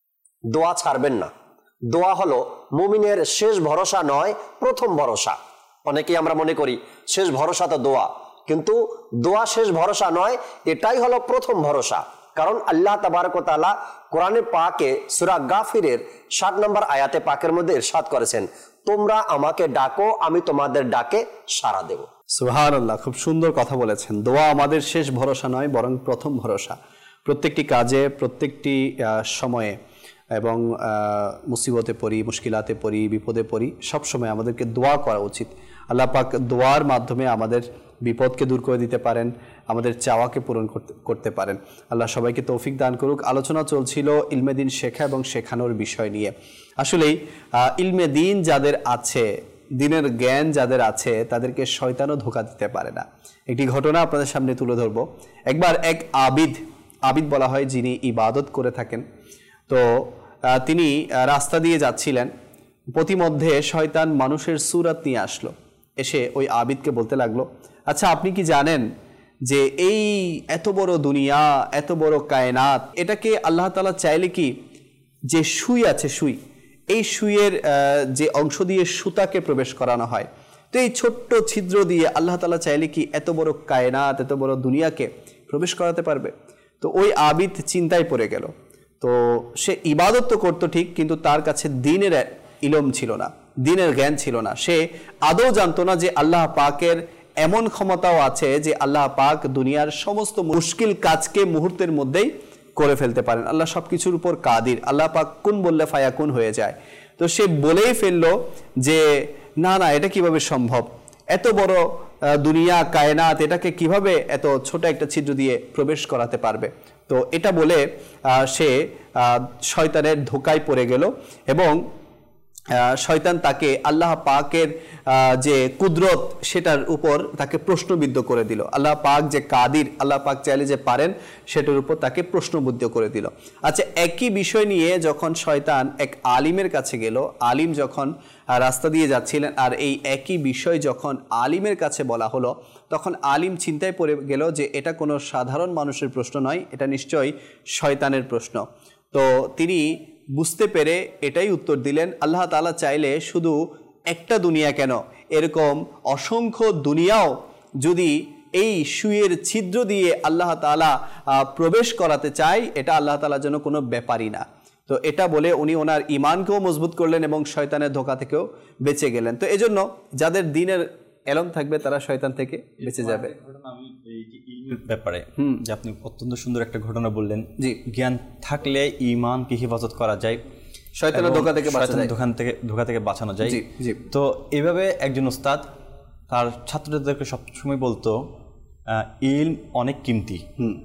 দোয়া ছাড়বেন না। দোয়া হলো মুমিনের শেষ ভরসা নয়, প্রথম ভরসা। অনেকেই আমরা মনে করি শেষ ভরসা তো দোয়া, কিন্তু দোয়া শেষ ভরসা নয়, এটাই হলো প্রথম ভরসা। কারণ আল্লাহ তাবারক ওয়া তাআলা কোরআনে পাকে সূরা গাফিরের ষাট নম্বর আয়াতে পাকের মধ্যে ইরশাদ করেছেন, তোমরা আমাকে ডাকো আমি তোমাদের ডাকে সাড়া দেব। সুবহানাল্লাহ, খুব সুন্দর কথা বলেছেন। দোয়া আমাদের শেষ ভরসা নয়, বরং প্রথম ভরসা। প্রত্যেকটি কাজে, প্রত্যেকটি সময়ে এবং মুসিবতে পড়ি, মুশকিলাতে পড়ি, বিপদে পড়ি, সবসময় আমাদেরকে দোয়া করা উচিত। আল্লাহ পাক দোয়ার মাধ্যমে আমাদের বিপদকে দূর করে দিতে পারেন, আমাদের চাওয়াকে পূরণ করতে করতে পারেন। আল্লাহ সবাইকে তৌফিক দান করুক। আলোচনা চলছিল ইলমে দিন শেখা এবং শেখানোর বিষয় নিয়ে। আসলেই ইলমে দিন যাদের আছে, দিনের জ্ঞান যাদের আছে, তাদেরকে শয়তানও ধোঁকা দিতে পারে না। একটি ঘটনা আপনাদের সামনে তুলে ধরব। একবার এক আবিদ, আবিদ বলা হয় যিনি ইবাদত করে থাকেন, তো তিনি রাস্তা দিয়ে যাচ্ছিলেন। প্রতিমধ্যে শয়তান মানুষের সুরাত নিয়ে আসলো, এসে ওই আবিদকে বলতে লাগলো, আচ্ছা আপনি কি জানেন যে এই এত বড় দুনিয়া, এত বড় কায়নাত, এটাকে আল্লাহ তাআলা চাইলে কি যে সুই আছে, সুই, এই সুইয়ের যে অংশ দিয়ে সুতাকে প্রবেশ করানো হয়, তো এই ছোট্ট ছিদ্র দিয়ে আল্লাহ তাআলা চাইলে কি এত বড় কায়নাত, এত বড় দুনিয়াকে প্রবেশ করাতে পারবে? তো ওই আবিদ চিন্তায় পড়ে গেল। তো সে ইবাদত তো করতো ঠিক, কিন্তু তার কাছে দ্বীনের ইলম ছিল না, দ্বীনের জ্ঞান ছিল না। সে আদৌ জানতো না যে আল্লাহ পাকের এমন ক্ষমতাও আছে যে আল্লাহ পাক দুনিয়ার সমস্ত মুশকিল কাজকে মুহূর্তের মধ্যেই করে ফেলতে পারেন। আল্লাহ সব কিছুর উপর কাদির। আল্লাহ পাক কুন বললে ফায়াকুন হয়ে যায়। তো সে বলেই ফেললো যে না না, এটা কিভাবে সম্ভব, এত বড় দুনিয়া কায়নাত, এটাকে কিভাবে এত ছোট একটা ছিদ্র দিয়ে প্রবেশ করাতে পারবে? তো এটা বলে সে শয়তানের ধোঁকায় পড়ে গেল এবং শয়তান তাকে আল্লাহ পাকের যে কুদরত সেটার উপর তাকে প্রশ্নবিদ্ধ করে দিল। আল্লাহ পাক যে কাদির, আল্লাহ পাক চাইলে যে পারেন, সেটার উপর তাকে প্রশ্নবিদ্ধ করে দিল। আচ্ছা, একই বিষয় নিয়ে যখন শয়তান এক আলিমের কাছে গেল, আলিম যখন রাস্তা দিয়ে যাচ্ছিলেন আর এই একই বিষয় যখন আলিমের কাছে বলা হলো, তখন আলিম চিন্তায় পড়ে গেল যে এটা কোনো সাধারণ মানুষের প্রশ্ন নয়, এটা নিশ্চয়ই শয়তানের প্রশ্ন। তো তিনি বুঝতে পেরে এটাই উত্তর দিলেন, আল্লাহ তাআলা চাইলে শুধু একটা দুনিয়া কেন, এরকম অসংখ্য দুনিয়াও যদি এই সুইয়ের ছিদ্র দিয়ে আল্লাহ তাআলা প্রবেশ করাতে চায়, এটা আল্লাহ তাআলার জন্য কোনো ব্যাপারই না। তো এটা বলে উনি ওনার ইমানকেও মজবুত করলেন এবং শয়তানের ধোঁকা থেকেও বেঁচে গেলেন। তো এজন্য যাদের দ্বীনের এলম থাকবে তারা শয়তান থেকে বেঁচে যাবে। ব্যাপারে যে আপনি অত্যন্ত সুন্দর একটা ঘটনা বললেন, যে জ্ঞান থাকলে ইমানকে হেফাজত করা যায়। শয়তানের ধোঁকা থেকে বাঁচা যায়, দোকান থেকে ধোঁকা থেকে বাঁচানো যায়। তো এইভাবে একজন উস্তাদ তার ছাত্রদেরকে সবসময় বলতো ইলম অনেক কিমতি।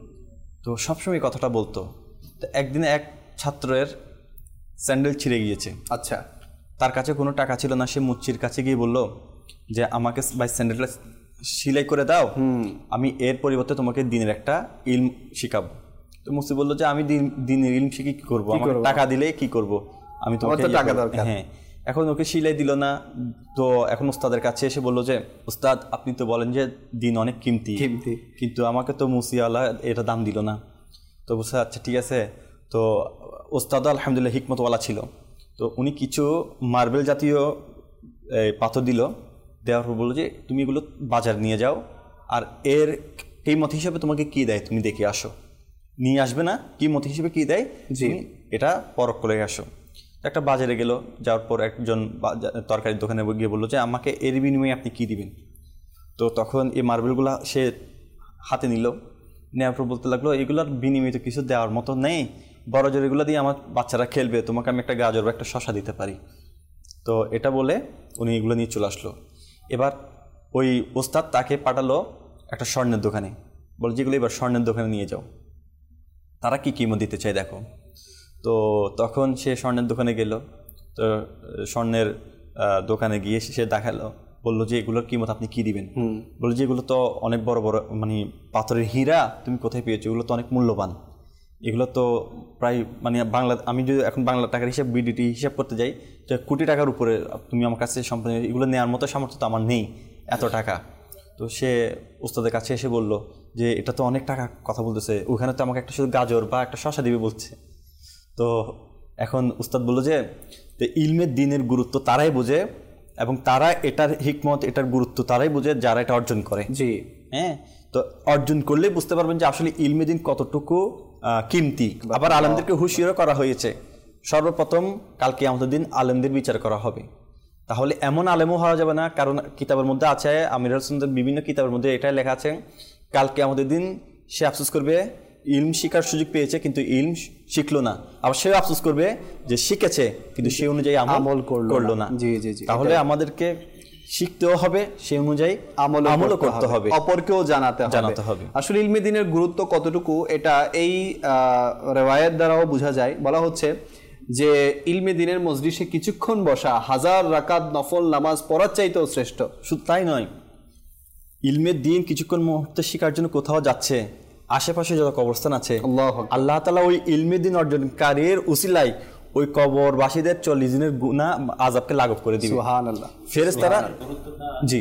তো সবসময় কথাটা বলতো। তো একদিন এক ছাত্রের স্যান্ডেল ছিঁড়ে গিয়েছে। আচ্ছা, তার কাছে কোনো টাকা ছিল না। সে মুচির কাছে গিয়ে বলল যে আমাকে ভাই স্যান্ডেলটা সেলাই করে দাও, আমি এর পরিবর্তে তোমাকে দিনের একটা ইলম শিখাবো। তো মুসি বললো যে আমি দিনের ইলম শিখে কি করবো, আমাকে টাকা দিলে কি করব, আমি তোমাকে টাকা দরকার। হ্যাঁ, এখন ওকে সিলাই দিল না। তো এখন উস্তাদের কাছে এসে বললো যে উস্তাদ আপনি তো বলেন যে দিন অনেক কিমতি, কিন্তু আমাকে তো মুসিওয়ালা এটা দাম দিল না। তো বলছে আচ্ছা ঠিক আছে। তো উস্তাদ আলহামদুলিল্লাহ হিকমতওয়ালা ছিল। তো উনি কিছু মার্বেল জাতীয় পাথর দিল, দেওয়ার পর বললো যে তুমি এগুলো বাজার নিয়ে যাও, আর এর কিমত হিসেবে তোমাকে কি দেয় তুমি দেখে আসো। নিয়ে আসবে না, কিমত হিসেবে কি দেয় তুমি এটা পরখ করে আসো। একটা বাজারে গেল, যাওয়ার পর একজন তরকারির দোকানে গিয়ে বললো যে আমাকে এর বিনিময়ে আপনি কি দিবেন। তো তখন এই মার্বেলগুলো সে হাতে নিল, নেওয়ার পর বলতে লাগলো এগুলোর বিনিময়ে তো কিছু দেওয়ার মতো নেই, বড় জোর এগুলো দিয়ে আমার বাচ্চারা খেলবে, তোমাকে আমি একটা গাজর বা একটা শশা দিতে পারি। তো এটা বলে উনি এগুলো নিয়ে চলে আসলো। এবার ওই ওস্তাদ তাকে পাঠালো একটা স্বর্ণের দোকানে, বলে যেগুলো এবার স্বর্ণের দোকানে নিয়ে যাও, তারা কি কিমত দিতে চায় দেখো। তো তখন সে স্বর্ণের দোকানে গেল। তো স্বর্ণের দোকানে গিয়ে সে দেখালো, বললো যে এগুলোর কিমত আপনি কি দিবেন। বললো যে এগুলো তো অনেক বড় বড় মানে পাথরের হীরা, তুমি কোথায় পেয়েছো, এগুলো তো অনেক মূল্যবান, এগুলো তো প্রায় মানে বাংলা, আমি যদি এখন বাংলা টাকার হিসাব বিডিটি হিসাব করতে যাই যে কোটি টাকার উপরে তুমি আমার কাছে সম্পূর্ণ, এগুলো নেওয়ার মতো সামর্থ্য তো আমার নেই এত টাকা। তো সে উস্তাদের কাছে এসে বলল যে এটা তো অনেক টাকা কথা বলতেছে, ওখানে তো আমাকে একটা শুধু গাজর বা একটা শশা দিবে বলছে। তো এখন উস্তাদ বললো যে ইলমের দিনের গুরুত্ব তারাই বোঝে এবং তারা এটার হিকমত এটার গুরুত্ব তারাই বোঝে যারা এটা অর্জন করে। জি হ্যাঁ, তো অর্জন করলে বুঝতে পারবেন যে আসলে ইলমে দিন কতটুকু কিমতি। আবার আলেমদেরকে হুঁশিয়ারও করা হয়েছে, সর্বপ্রথম কালকে আমাদের দিন আলেমদের বিচার করা হবে। তাহলে এমন আলেমও হওয়া যাবে না, কারণ কিতাবের মধ্যে আছে, আমির রাসূলের বিভিন্ন কিতাবের মধ্যে এটাই লেখা আছে, কালকে আমাদের দিন সে আফসোস করবে ইলম শিখার সুযোগ পেয়েছে কিন্তু ইলম শিখলো না, আবার সেও আফসোস করবে যে শিখেছে কিন্তু সে অনুযায়ী আমল করলো না। জি জি জি তাহলে আমাদেরকে শিখতেও হবে, সেই অনুযায়ী আমল আমলও করতে হবে, অপরকেও জানাতে জানাতে হবে। আসলে ইলমে দিনের গুরুত্ব কতটুকু এটা এই রিওয়ায়াত দ্বারাও বোঝা যায়। বলা হচ্ছে যে ইলমে দিনের মজলিসে কিছুক্ষণ বসা হাজার রাকাত নফল নামাজ পড়ার চাইতেও শ্রেষ্ঠ। শুধু তাই নয়, ইলমের দিন কিছুক্ষণ মুহূর্তে শেখার জন্য কোথাও যাচ্ছে, আশেপাশে যত কবরস্থান আছে আল্লাহ তাআলা ওই ইলমে দিন অর্জনকারীর উসিলায় ওই কবরবাসীদের চল্লিশ দিনের গুনাহ আযাবকে লাঘব করে দিবে। সুবহানাল্লাহ। ফেরেশতারা জি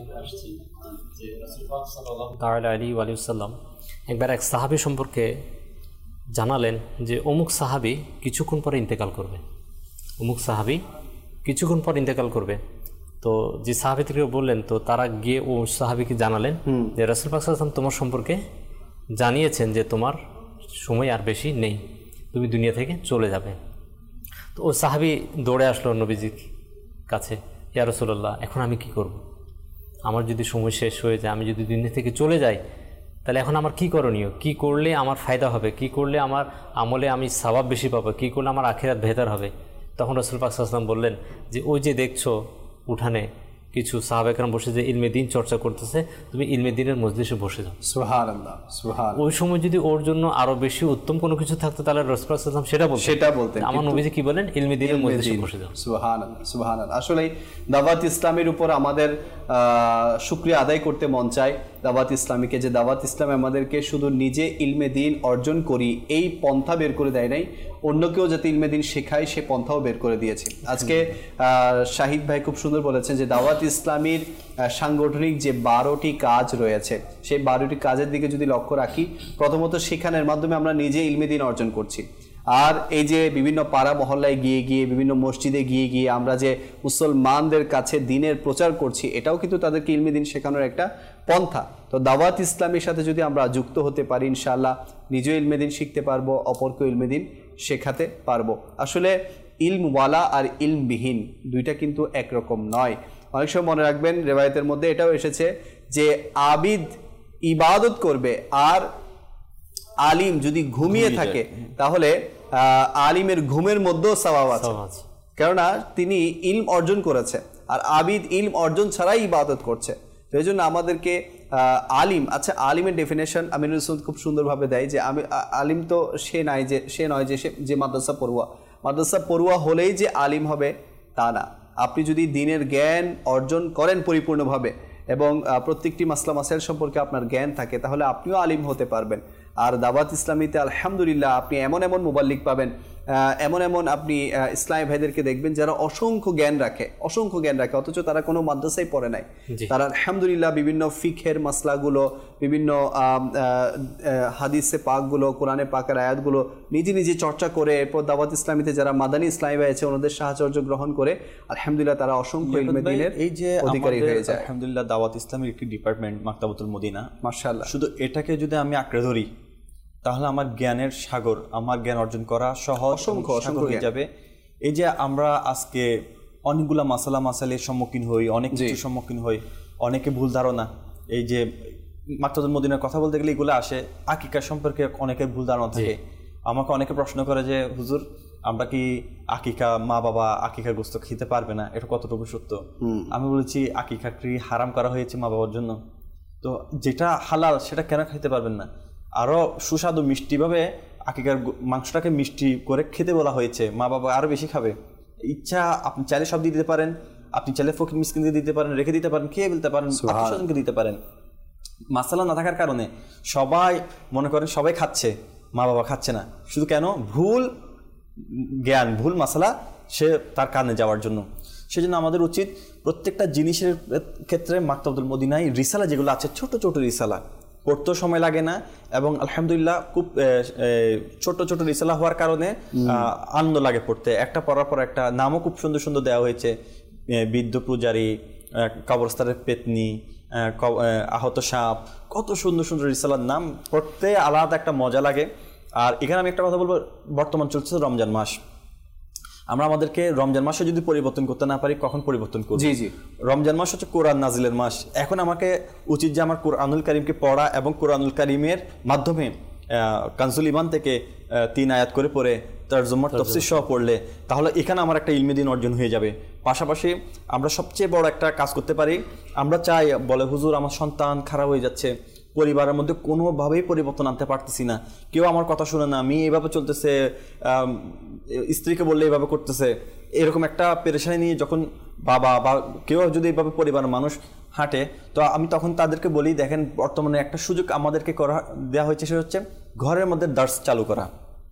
একবার এক সাহাবী সম্পর্কে জানালেন যে অমুক সাহাবী কিছুক্ষণ পরে ইন্তেকাল করবে, অমুক সাহাবী কিছুক্ষণ পর ইন্তেকাল করবে। তো যে সাহাবী থেকে বললেন, তো তারা গিয়ে ও সাহাবীকে জানালেন যে রাসূল পাক সাল্লাল্লাহু আলাইহি ওয়াসাল্লাম তোমার সম্পর্কে জানিয়েছেন যে তোমার সময় আর বেশি নেই, তুমি দুনিয়া থেকে চলে যাবে। তো ও সাহাবী দৌড়ে আসলো নবীজির কাছে, ইয়া রাসূলুল্লাহ এখন আমি কি করব, আমার যদি সময় শেষ হয়ে যায়, আমি যদি দুনিয়া থেকে চলে যাই, তাহলে এখন আমার কি করণীয়, কি করলে আমার ফায়দা হবে, কি করলে আমার আমলে আমি সওয়াব বেশি পাবো, কি করলে আমার আখিরাত বেহতর হবে। তখন রাসূল পাক সাল্লাল্লাহু আলাইহি ওয়াসাল্লাম বললেন যে ওই যে দেখছো উঠানে কিছু সাহাবা কেরাম বসে যে ইলমে দিন চর্চা করতেছে, তুমি ইলমে দিনের মজলিসে বসে যাও। সুবহানাল্লাহ সুবহানাল্লাহ। ওই সময় যদি ওর জন্য আরো বেশি উত্তম কোনো কিছু থাকতো তাহলে রাসূল সাল্লাল্লাহু আলাইহি ওয়াসাল্লাম সেটা বলতেন সেটা বলতেন আমার নবীজি কি বলেন, ইলমে দিনের মজলিসে বসে যাও। সুবহানাল্লাহ সুবহানাল্লাহ। আসলে দাওয়াত ইসলামের উপর আমাদের শুকরিয়া আদায় করতে মন চায় দাওয়াত ইসলামীকে, যে দাওয়াত ইসলাম আমাদেরকে শুধু নিজে ইলমে দিন অর্জন করি এই পন্থা বের করে দেয় নাই, অন্যকেও যাতে ইলমে দিন শেখায় সে পন্থাও বের করে দিয়েছে। আজকে শাহিদ ভাই খুব সুন্দর বলেছেন যে দাওয়াত ইসলামীর সাংগঠনিক যে বারোটি কাজ রয়েছে সেই বারোটি কাজের দিকে যদি লক্ষ্য রাখি, প্রথমত শেখানোর মাধ্যমে আমরা নিজে ইলমে দিন অর্জন করছি, আর এই যে বিভিন্ন পাড়া মহল্লায় গিয়ে গিয়ে বিভিন্ন মসজিদে গিয়ে গিয়ে আমরা যে মুসলমানদের কাছে দিনের প্রচার করছি, এটাও কিন্তু তাদেরকে ইলমে দিন শেখানোর একটা পন্থা। তো দাওয়াত ইসলামের সাথে যদি আমরা যুক্ত হতে পারি, ইনশাআল্লাহ নিজেও ইলমে দিন শিখতে পারবো, অপরকেও ইলমে দিন শেখাতে পারবো। আসলে ইলমওয়ালা আর ইলমবিহীন দুইটা কিন্তু একরকম নয়। অনেক সময় মনে রাখবেন রিওয়ায়াতের মধ্যে এটাও এসেছে যে আবিদ ইবাদত করবে আর আলিম যদি ঘুমিয়ে থাকে তাহলে আলিমের ঘুমের মধ্যেও সওয়াব আছে, কেননা তিনি ইলম অর্জন করেছে, আর আবিদ ইলম অর্জন ছাড়াই ইবাদত করছে। তো এই জন্য আমাদেরকে আলিম, আচ্ছা আলিমের ডেফিনেশন আমিনুল ইসলাম খুব সুন্দরভাবে দেয় যে আমি আলিম তো সে নাই যে সে নয় যে সে যে মাদ্রাসা পড়ুয়া, মাদ্রাসা পড়ুয়া হলেই যে আলিম হবে তা না। আপনি যদি দ্বীনের জ্ঞান অর্জন করেন পরিপূর্ণভাবে এবং প্রত্যেকটি মাসলা মাসাইল সম্পর্কে আপনার জ্ঞান থাকে, তাহলে আপনিও আলিম হতে পারবেন। আর দাওয়াত ইসলামীতে আলহামদুলিল্লাহ আপনি এমন এমন মুবাল্লিগ পাবেন, এমন এমন আপনি ইসলামী ভাইদেরকে দেখবেন যারা অসংখ্য জ্ঞান রাখে, অসংখ্য জ্ঞান রাখে, অথচ তারা কোনো মাদ্রাসায় পড়ে নাই। তারা আলহামদুলিল্লাহ বিভিন্ন ফিকহের মাসলাগুলো, বিভিন্ন হাদিসে পাকগুলো, কোরআনে পাকের আয়াতগুলো নিজে নিজে চর্চা করে, এরপর দাওয়াত ইসলামীতে যারা মাদানী ইসলামী ভাই আছে ওনাদের সাহায্য গ্রহণ করে আলহামদুলিল্লাহ তারা অসংখ্য ইলমে দ্বীনের এই যে অধিকারী হয়ে যায়। আলহামদুলিল্লাহ দাওয়াত ইসলামের একটি ডিপার্টমেন্ট মাকতাবাতুল মদিনা, মাশাআল্লাহ, শুধু এটাকে যদি আমি আঁকড়ে ধরি তাহলে আমার জ্ঞানের সাগর, আমার জ্ঞান অর্জন করা সহজ হয়ে যাবে। এই যে আমরা আজকে অনেকগুলা মাসালা মাসালের সম্মুখীন হই, অনেক কিছুর সম্মুখীন হই, অনেকে ভুল ধারণা, এই যে মাকতাবাতুল মদিনার কথা বলতে গেলে এগুলো আসে, আকিকা সম্পর্কে অনেকের ভুল ধারণা থাকে। আমাকে অনেকে প্রশ্ন করে যে হুজুর আমরা কি আকিকা, মা বাবা আকিকার গোস্ত খেতে পারবে না, এটা কতটুকু সত্য? আমি বলেছি আকিকা কি হারাম করা হয়েছে মা বাবার জন্য? তো যেটা হালাল সেটা কেন খেতে পারবেন না? আরও সুস্বাদু মিষ্টিভাবে আকিকার মাংসটাকে মিষ্টি করে খেতে বলা হয়েছে, মা বাবা আরও বেশি খাবে। ইচ্ছা আপনি চাইলে সব দিয়ে দিতে পারেন, আপনি চাইলে ফকির মিসকিনকে দিতে পারেন, রেখে দিতে পারেন, খেয়ে ফেলতে পারেন, আত্মীয়স্বজনকে দিতে পারেন। মাসালা না থাকার কারণে সবাই মনে করেন সবাই খাচ্ছে, মা বাবা খাচ্ছে না, শুধু কেন? ভুল জ্ঞান, ভুল মাসালা সে তার কানে যাওয়ার জন্য। সেজন্য আমাদের উচিত প্রত্যেকটা জিনিসের ক্ষেত্রে মাকতাবাতুল মদিনায় রিসালা যেগুলো আছে, ছোট ছোট রিসালা পড়তেও সময় লাগে না, এবং আলহামদুলিল্লাহ খুব ছোট ছোট রিসালা হওয়ার কারণে আনন্দ লাগে পড়তে। একটা পড়ার পর একটা নামও খুব সুন্দর সুন্দর দেওয়া হয়েছে, বৃদ্ধ পূজারী, কবরস্থানের পেতনি, আহত সাপ, কত সুন্দর সুন্দর রিসালার নাম, পড়তে আলাদা একটা মজা লাগে। আর এখানে আমি একটা কথা বলবো, বর্তমান চলছে রমজান মাস, আমরা আমাদেরকে রমজান মাসে যদি পরিবর্তন করতে না পারি কখন পরিবর্তন করব? জি জি রমজান মাস হচ্ছে কোরআন নাজিলের মাস। এখন আমাকে উচিত যে আমার কোরআনুল কারীমকে পড়া এবং কোরআনুল কারীমের মাধ্যমে কানজুল ঈমান থেকে তিন আয়াত করে পড়ে তরজমার তাফসীর সহ পড়লে তাহলে এখানে আমার একটা ইলমি দ্বীন অর্জন হয়ে যাবে। পাশাপাশি আমরা সবচেয়ে বড় একটা কাজ করতে পারি, আমরা চাই বলে হুজুর আমার সন্তান খারাপ হয়ে যাচ্ছে, পরিবারের মধ্যে কোনোভাবেই পরিবর্তন আনতে পারতেছি না, কেউ আমার কথা শুনে না, আমি এভাবে চলতেছে, স্ত্রীকে বললে এভাবে করতেছে, এরকম একটা পেরেশানি নিয়ে যখন বাবা বা কেউ যদি এইভাবে পরিবারের মানুষ হাঁটে, তো আমি তখন তাদেরকে বলি দেখেন বর্তমানে একটা সুযোগ আমাদেরকে করা দেওয়া হয়েছে, সেটা হচ্ছে ঘরের মধ্যে দার্স চালু করা।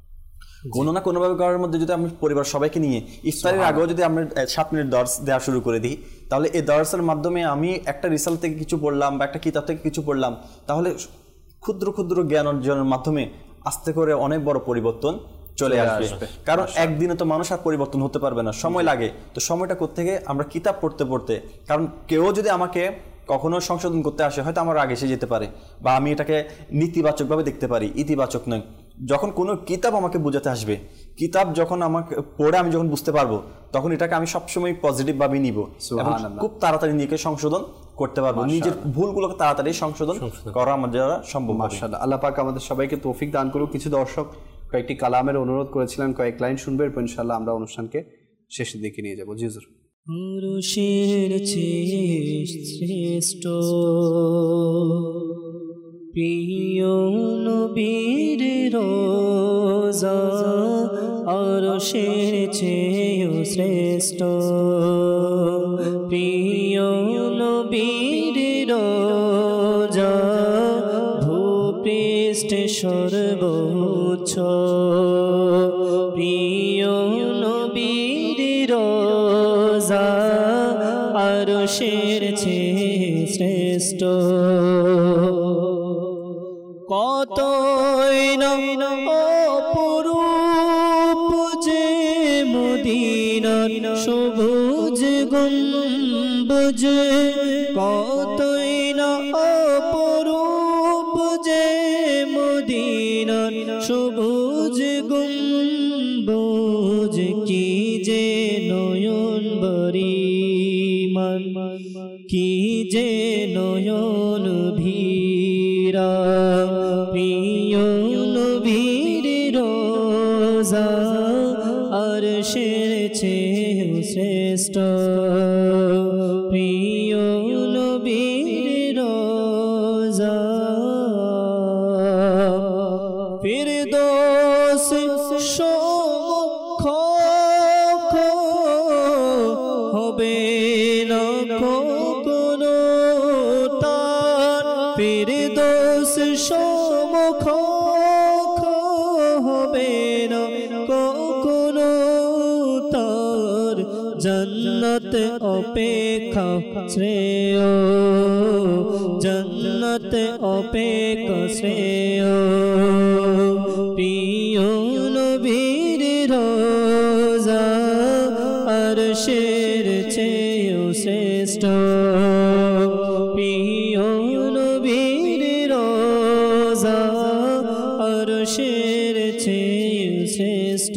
কোনো না কোনোভাবে ঘরের মধ্যে যদি আমি পরিবার সবাইকে নিয়ে ইফতারের আগেও যদি আমরা সাত মিনিট দর্স দেওয়া শুরু করে দিই, তাহলে এই দর্সের মাধ্যমে আমি একটা রিসাল্ট থেকে কিছু পড়লাম বা একটা কিতাব থেকে কিছু পড়লাম, তাহলে ক্ষুদ্র ক্ষুদ্র জ্ঞান অর্জনের মাধ্যমে আস্তে করে অনেক বড় পরিবর্তন চলে আসবে। কারণ একদিনে তো মানুষ আর পরিবর্তন হতে পারবে না, সময় লাগে। তো সময়টা কোত্থেকে? আমরা কিতাব পড়তে পড়তে। কারণ কেউ যদি আমাকে কখনো সংশোধন করতে আসে, হয়তো আমার আগে এসে যেতে পারে, বা আমি এটাকে নেতিবাচকভাবে দেখতে পারি, ইতিবাচক নয়। যখন কোনো কিতাব আমাকে বোঝাতে আসবে, কিতাব যখন আমাকে পড়ে আমি যখন বুঝতে পারবো, তখন এটাকে আমি সবসময় পজিটিভভাবে নিব, খুব তাড়াতাড়ি নিজেকে সংশোধন করতে পারবো, নিজের ভুলগুলোকে তাড়াতাড়ি সংশোধন করা আমার দ্বারা সম্ভব। মাশাআল্লাহ, আল্লাহ পাক আমাদের সবাইকে তৌফিক দান করুক। কিছু দর্শক কয়েকটি কালামের অনুরোধ করেছিলেন, কয়েক লাইন শুনবে, এরপর ইনশাআল্লাহ আমরা অনুষ্ঠানকে শেষের দিকে নিয়ে যাবো। জি হুজুর। পুরুষের চেয়ে শ্রেষ্ঠ প্রিয় নবীর রোজা, আরশের চেয়ে শ্রেষ্ঠ প্রিয় নবীর রোজা, ভূপৃষ্ঠে সর্বোচ্চ প্রিয় নবীর রোজা, আরশের চেয়ে শ্রেষ্ঠ। কতই না অপরূপ যে মদিনার সবুজ গম্বুজ, কতই না অপরূপ যে মদিনার সবুজ গম্বুজ, কি যে নয়ন বরিমান, কি যে নয়ন ভীরা, প্রিয় নবীর রোজা, নবীর রোজা ফিরদৌস সম্মুখ হবে না কোনো তার ফিরদৌস সম্মুখ হবে না কোনো তার জন্নত অপেক্ষা শ্রেয় জন্নত অপেক্ষা শ্রেয় প্রিয় নবীর রোজা আরশের চেয়েও শ্রেষ্ঠ প্রিয় নবীর রোজা আরশের চেয়েও শ্রেষ্ঠ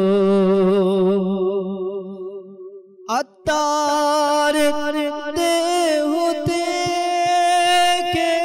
আত্মার দেহতে কে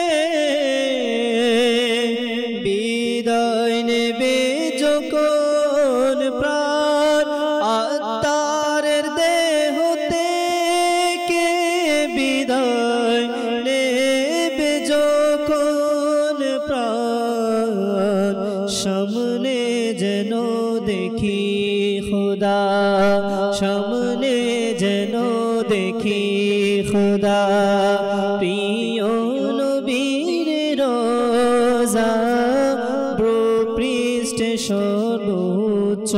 বিদায় নেবে যখন প্রাণ আত্মার দেহতে কে বিদায় নেবে যখন প্রাণ সামনে যেন দেখি খোদা সামনে যেন দেখি খোদা প্রিয় নবীর রোজা ভূপৃষ্ঠে সর্বোচ্চ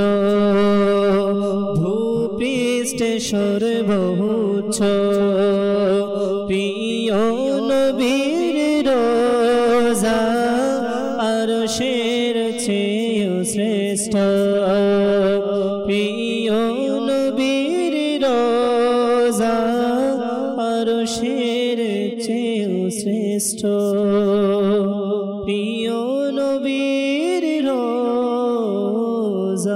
ভূপৃষ্ঠে সর্বোচ্চ প্রিয় নবীর রোজা আরশের চেয়েও শ্রেষ্ঠ প্রিয় নবীর রোজা আরশের চেয়েও শ্রেষ্ঠ প্রিয় নবীর রোজা।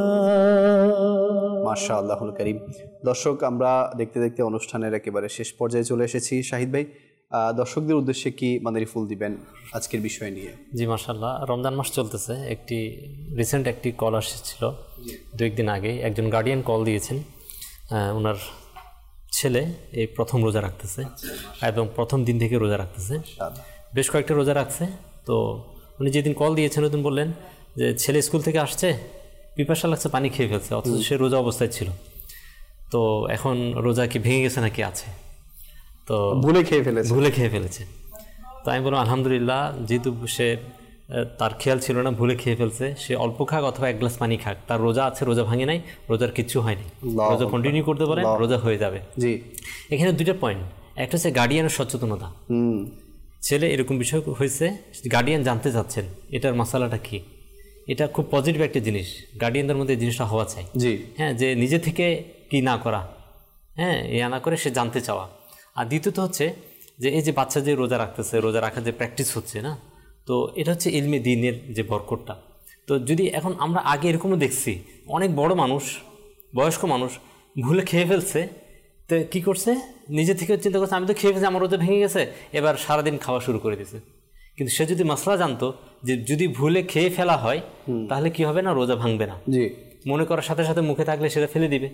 মাশাআল্লাহুল কারীম। দর্শক, আমরা দেখতে দেখতে অনুষ্ঠানের একেবারে শেষ পর্যায়ে চলে এসেছি। শাহিদ ভাই, দর্শকদের উদ্দেশ্যে কি মাদারী ফুল দিবেন আজকের বিষয় নিয়ে? জি মাশাআল্লাহ, রমজান মাস চলতেছে। একটি রিসেন্ট একটি কল আসছিল দু একদিন আগে, একজন গার্ডিয়ান কল দিয়েছেন। ওনার ছেলে এই প্রথম রোজা রাখতেছে এবং প্রথম দিন থেকে রোজা রাখতেছে, বেশ কয়েকটা রোজা রাখছে। তো উনি যেদিন কল দিয়েছেন ওদিন বললেন যে ছেলে স্কুল থেকে আসছে, পিপাসা লাগছে, পানি খেয়ে ফেলছে, অথচ সে রোজা অবস্থায় ছিল। তো এখন রোজা কি ভেঙে গেছে নাকি আছে, তো ভুলে খেয়ে ফেলেছে ভুলে খেয়ে ফেলেছে তো আমি বললাম আলহামদুলিল্লাহ, যেহেতু সে তার খেয়াল ছিল না, ভুলে খেয়ে ফেলছে, সে অল্প খাক অথবা এক গ্লাস পানি খাক, তার রোজা আছে, রোজা ভাঙে নাই, রোজার কিচ্ছু হয়নি, রোজা কন্টিনিউ করতে পারে, রোজা হয়ে যাবে। জি, এখানে দুইটা পয়েন্ট, একটা হচ্ছে গার্ডিয়ানের সচেতনতা। ছেলে এরকম বিষয় হয়েছে, গার্ডিয়ান জানতে চাচ্ছেন এটার মশালাটা কি, এটা খুব পজিটিভ একটা জিনিস, গার্ডিয়ানদের মধ্যে এই জিনিসটা হওয়া চাই। জি হ্যাঁ, যে নিজে থেকে কি না করা, হ্যাঁ এ না করে সে জানতে চাওয়া। আর দ্বিতীয়ত হচ্ছে যে এই যে বাচ্চা যে রোজা রাখতেছে, রোজা রাখার যে প্র্যাকটিস হচ্ছে না, তো এটা হচ্ছে ইলমে দ্বীনের যে বরকতটা। তো যদি এখন আমরা আগে এরকমও দেখছি অনেক বড় মানুষ, বয়স্ক মানুষ ভুলে খেয়ে ফেলছে, তো কী করছে, নিজে থেকে চিন্তা করছে আমি তো খেয়ে ফেলছি, আমার রোজা ভেঙে গেছে, এবার সারাদিন খাওয়া শুরু করে দিয়েছে। কিন্তু সে যদি মশলা জানতো যে যদি ভুলে খেয়ে ফেলা হয় তাহলে কি হবে না, রোজা ভাঙবে না, জি মনে করার সাথে সাথে মুখে থাকলে সেটা ফেলে দিবে।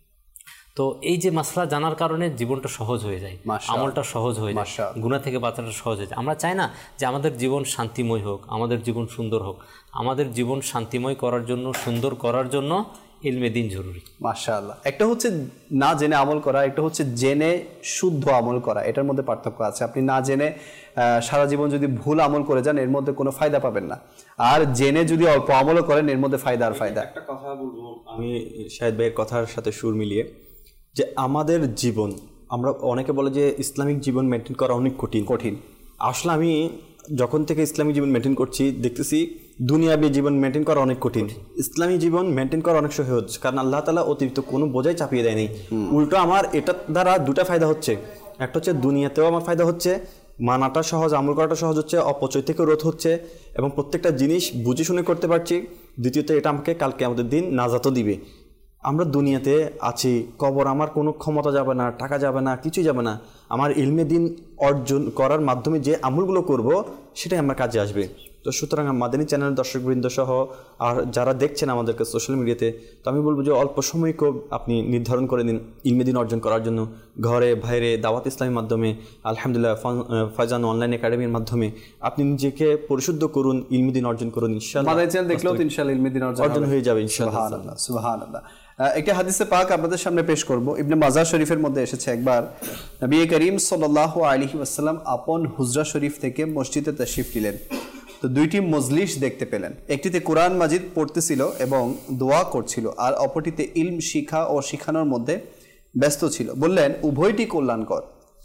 তো এই যে মাসলা জানার কারণে জীবনটা সহজ হয়ে যায়, আমলটা সহজ হয়ে যায়, গুনাহ থেকে বাঁচাটা সহজ হয়ে যায়। আমরা চাই না যে আমাদের জীবন শান্তিময় হোক, আমাদের জীবন সুন্দর হোক। আমাদের জীবন শান্তিময় করার জন্য, সুন্দর করার জন্য ইলমে দ্বীন জরুরি। মাশাআল্লাহ। একটা হচ্ছে না জেনে আমল করা, একটা হচ্ছে জেনে শুদ্ধ আমল করা, এটার মধ্যে পার্থক্য আছে। আপনি না জেনে সারা জীবন যদি ভুল আমল করে যান, এর মধ্যে কোনো ফায়দা পাবেন না। আর জেনে যদি অল্প আমলও করেন, এর মধ্যে ফায়দা আর ফায়দা। একটা কথা বলবো আমি শাহেদ ভাইয়ের কথার সাথে সুর মিলিয়ে, যে আমাদের জীবন, আমরা অনেকে বলে যে ইসলামিক জীবন মেনটেন করা অনেক কঠিন কঠিন আসলে আমি যখন থেকে ইসলামিক জীবন মেনটেন করছি দেখতেছি দুনিয়াবী জীবন মেনটেন করা অনেক কঠিন, ইসলামী জীবন মেনটেন করা অনেক সহজ। কারণ আল্লাহ তাআলা অতিরিক্ত কোনো বোঝাই চাপিয়ে দেয়নি, উল্টো আমার এটার দ্বারা দুটা ফায়দা হচ্ছে। একটা হচ্ছে দুনিয়াতেও আমার ফায়দা হচ্ছে, মানাটা সহজ, আমল করাটা সহজ হচ্ছে, অপচয় থেকে রোধ হচ্ছে এবং প্রত্যেকটা জিনিস বুঝে শুনে করতে পারছি। দ্বিতীয়ত এটা আমাকে কালকে আমাদের দিন নাজাতও দিবে। আমরা দুনিয়াতে আছি, কবর আমার কোনো ক্ষমতা যাবে না, টাকা যাবে না, কিছুই যাবে না। আমার ইলমে দ্বীন অর্জন করার মাধ্যমে যে আমলগুলো করব সেটাই আমার কাজে আসবে। তো সুতরাং মাদানী চ্যানেলের দর্শকবৃন্দ সহ আর যারা দেখছেন আমাদেরকে সোশ্যাল মিডিয়াতে, তো আমি বলবো যে অল্প সময়কেও আপনি নির্ধারণ করে নিন ইলমে দ্বীন অর্জন করার জন্য। ঘরে বাইরে দাওয়াত ইসলামের মাধ্যমে, আলহামদুলিল্লাহ ফায়জান অনলাইন একাডেমির মাধ্যমে আপনি নিজেকে পরিশুদ্ধ করুন, ইলমে দ্বীন অর্জন করুন। ইনশাআল্লাহ মাদানী চ্যানেল দেখলেও তো ইনশাআল্লাহ ইলমে দ্বীন অর্জন হয়ে যাবে ইনশাআল্লাহ। সুবহানাল্লাহ সুবহানাল্লাহ। একটা হাদিসে পাক আপনাদের সামনে পেশ করব। ইবনে মাজাহ শরীফের মধ্যে এসেছে, একবার নবী করিম সাল্লাল্লাহু আলাইহি ওয়াসাল্লাম আপন হুজরা শরীফ থেকে মসজিদে তাশরিফ নিলেন। তো দুইটি মজলিস দেখতে পেলেন, একটিতে কোরআন মাজিদ পড়তেছিল এবং দোয়া করছিল, আর অপরটিতে ইলম শিখা ও শিখানোর মধ্যে ব্যস্ত ছিল। বললেন, উভয়টি কল্যাণকর।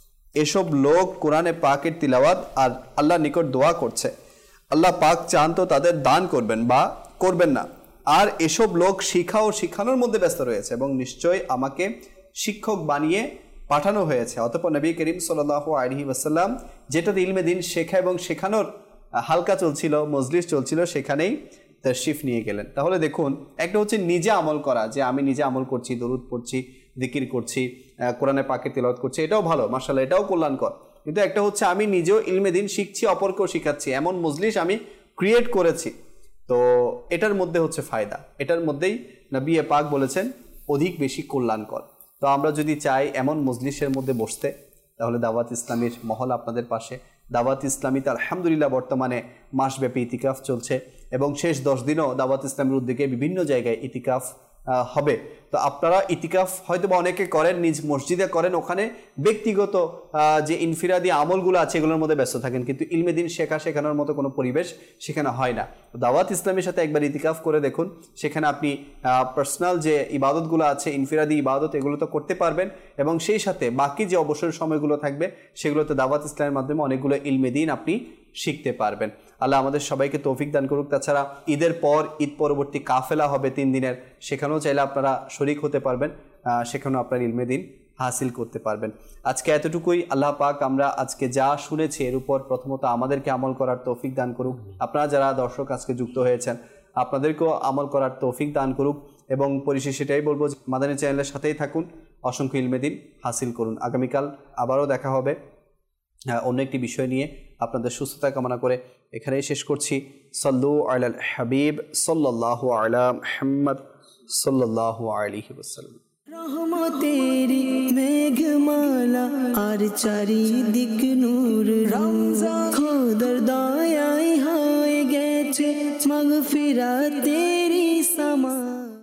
এসব লোক কোরআনে পাকের তিলাওয়াত আর আল্লাহর নিকট দোয়া করছে, আল্লাহ পাক চান তো তাদের দান করবেন বা করবেন না। আর এসব লোক শিখা ও শিখানোর মধ্যে ব্যস্ত রয়েছে এবং নিশ্চয়ই আমাকে শিক্ষক বানিয়ে পাঠানো হয়েছে। অতঃপর নবী করিম সাল্লাল্লাহু আলাইহি ওয়াসাল্লাম যেটাতে ইলমে দ্বীন শেখা এবং শেখানোর হালকা চলছিল, মজলিস চলছিল, সেখানেই তাশরিফ নিয়ে গেলেন। তাহলে দেখুন, একটা হচ্ছে নিজে আমল করা, যে আমি নিজে আমল করছি, দরুদ পড়ছি, জিকির করছি, কোরআনে পাকের তেলাওয়াত করছি, এটাও ভালো, মাশাআল্লাহ, এটাও কল্যাণকর। কিন্তু একটা হচ্ছে আমি নিজেও ইলমে দ্বীন শিখছি, অপরকেও শিখাচ্ছি, এমন মজলিস আমি ক্রিয়েট করেছি। তো এটার মধ্যে হচ্ছে ফায়দা, এটার মধ্যেই নবী পাক বলেছেন অধিক বেশি কল্যাণকর। তো আমরা যদি চাই এমন মজলিসের মধ্যে বসতে, তাহলে দাওয়াত ইসলামীর মহল আপনাদের পাশে। দাওয়াত ইসলামীতে আলহামদুলিল্লাহ বর্তমানে মাসব্যাপী ইতিকাফ চলছে এবং শেষ দশ দিনও দাওয়াত ইসলামের উদ্যোগে বিভিন্ন জায়গায় ইতিকাফ হবে। তো আপনারা ইতিকাফ হয়তো বা অনেকে করেন, নিজ মসজিদে করেন, ওখানে ব্যক্তিগত যে ইনফিরাদি আমলগুলো আছে এগুলোর মধ্যে ব্যস্ত থাকেন, কিন্তু ইলমে দ্বীন শেখা শেখানোর মতো কোনো পরিবেশ সেখানে হয় না। দাওয়াত ইসলামের সাথে একবার ইতিকাফ করে দেখুন, সেখানে আপনি পার্সোনাল যে ইবাদতগুলো আছে, ইনফিরাদি ইবাদত, এগুলো তো করতে পারবেন এবং সেই সাথে বাকি যে অবসর সময়গুলো থাকবে সেগুলোতে দাওয়াত ইসলামের মাধ্যমে অনেকগুলো ইলমে দ্বীন আপনি শিখতে পারবেন। আল্লাহ আমাদের সবাইকে তৌফিক দান করুক। তাছাড়া ঈদের পর ঈদ পরবর্তী কাফেলা হবে তিন দিনের, সেখানেও চাইলে আপনারা শরিক হতে পারবেন, সেখানেও আপনার ইলমে দ্বীন হাসিল করতে পারবেন। আজকে এতটুকুই। আল্লাহ পাক আমরা আজকে যা শুনেছি এর উপর প্রথমত আমাদেরকে আমল করার তৌফিক দান করুক। আপনারা যারা দর্শক আজকে যুক্ত হয়েছেন আপনাদেরকেও আমল করার তৌফিক দান করুক এবং পরিশেষে সেটাই বলবো, মাদানী চ্যানেলের সাথেই থাকুন, অসংখ্য ইলমে দ্বীন হাসিল করুন। আগামীকাল আবারও দেখা হবে অন্য একটি বিষয় নিয়ে। আপনাদের সুস্থতা কামনা করে এখানেই শেষ করছি। সাল্লু আলাল হাবিব সাল্লাল্লাহু আলা মুহাম্মদ সাল্লাল্লাহু আলাইহি ওয়াসাল্লাম। রহমতেরি মেঘমালা আর চারিদিক নূর, রমজান খোদার দয়ায় হয়ে গেছে মাগফিরাতেরি সামা।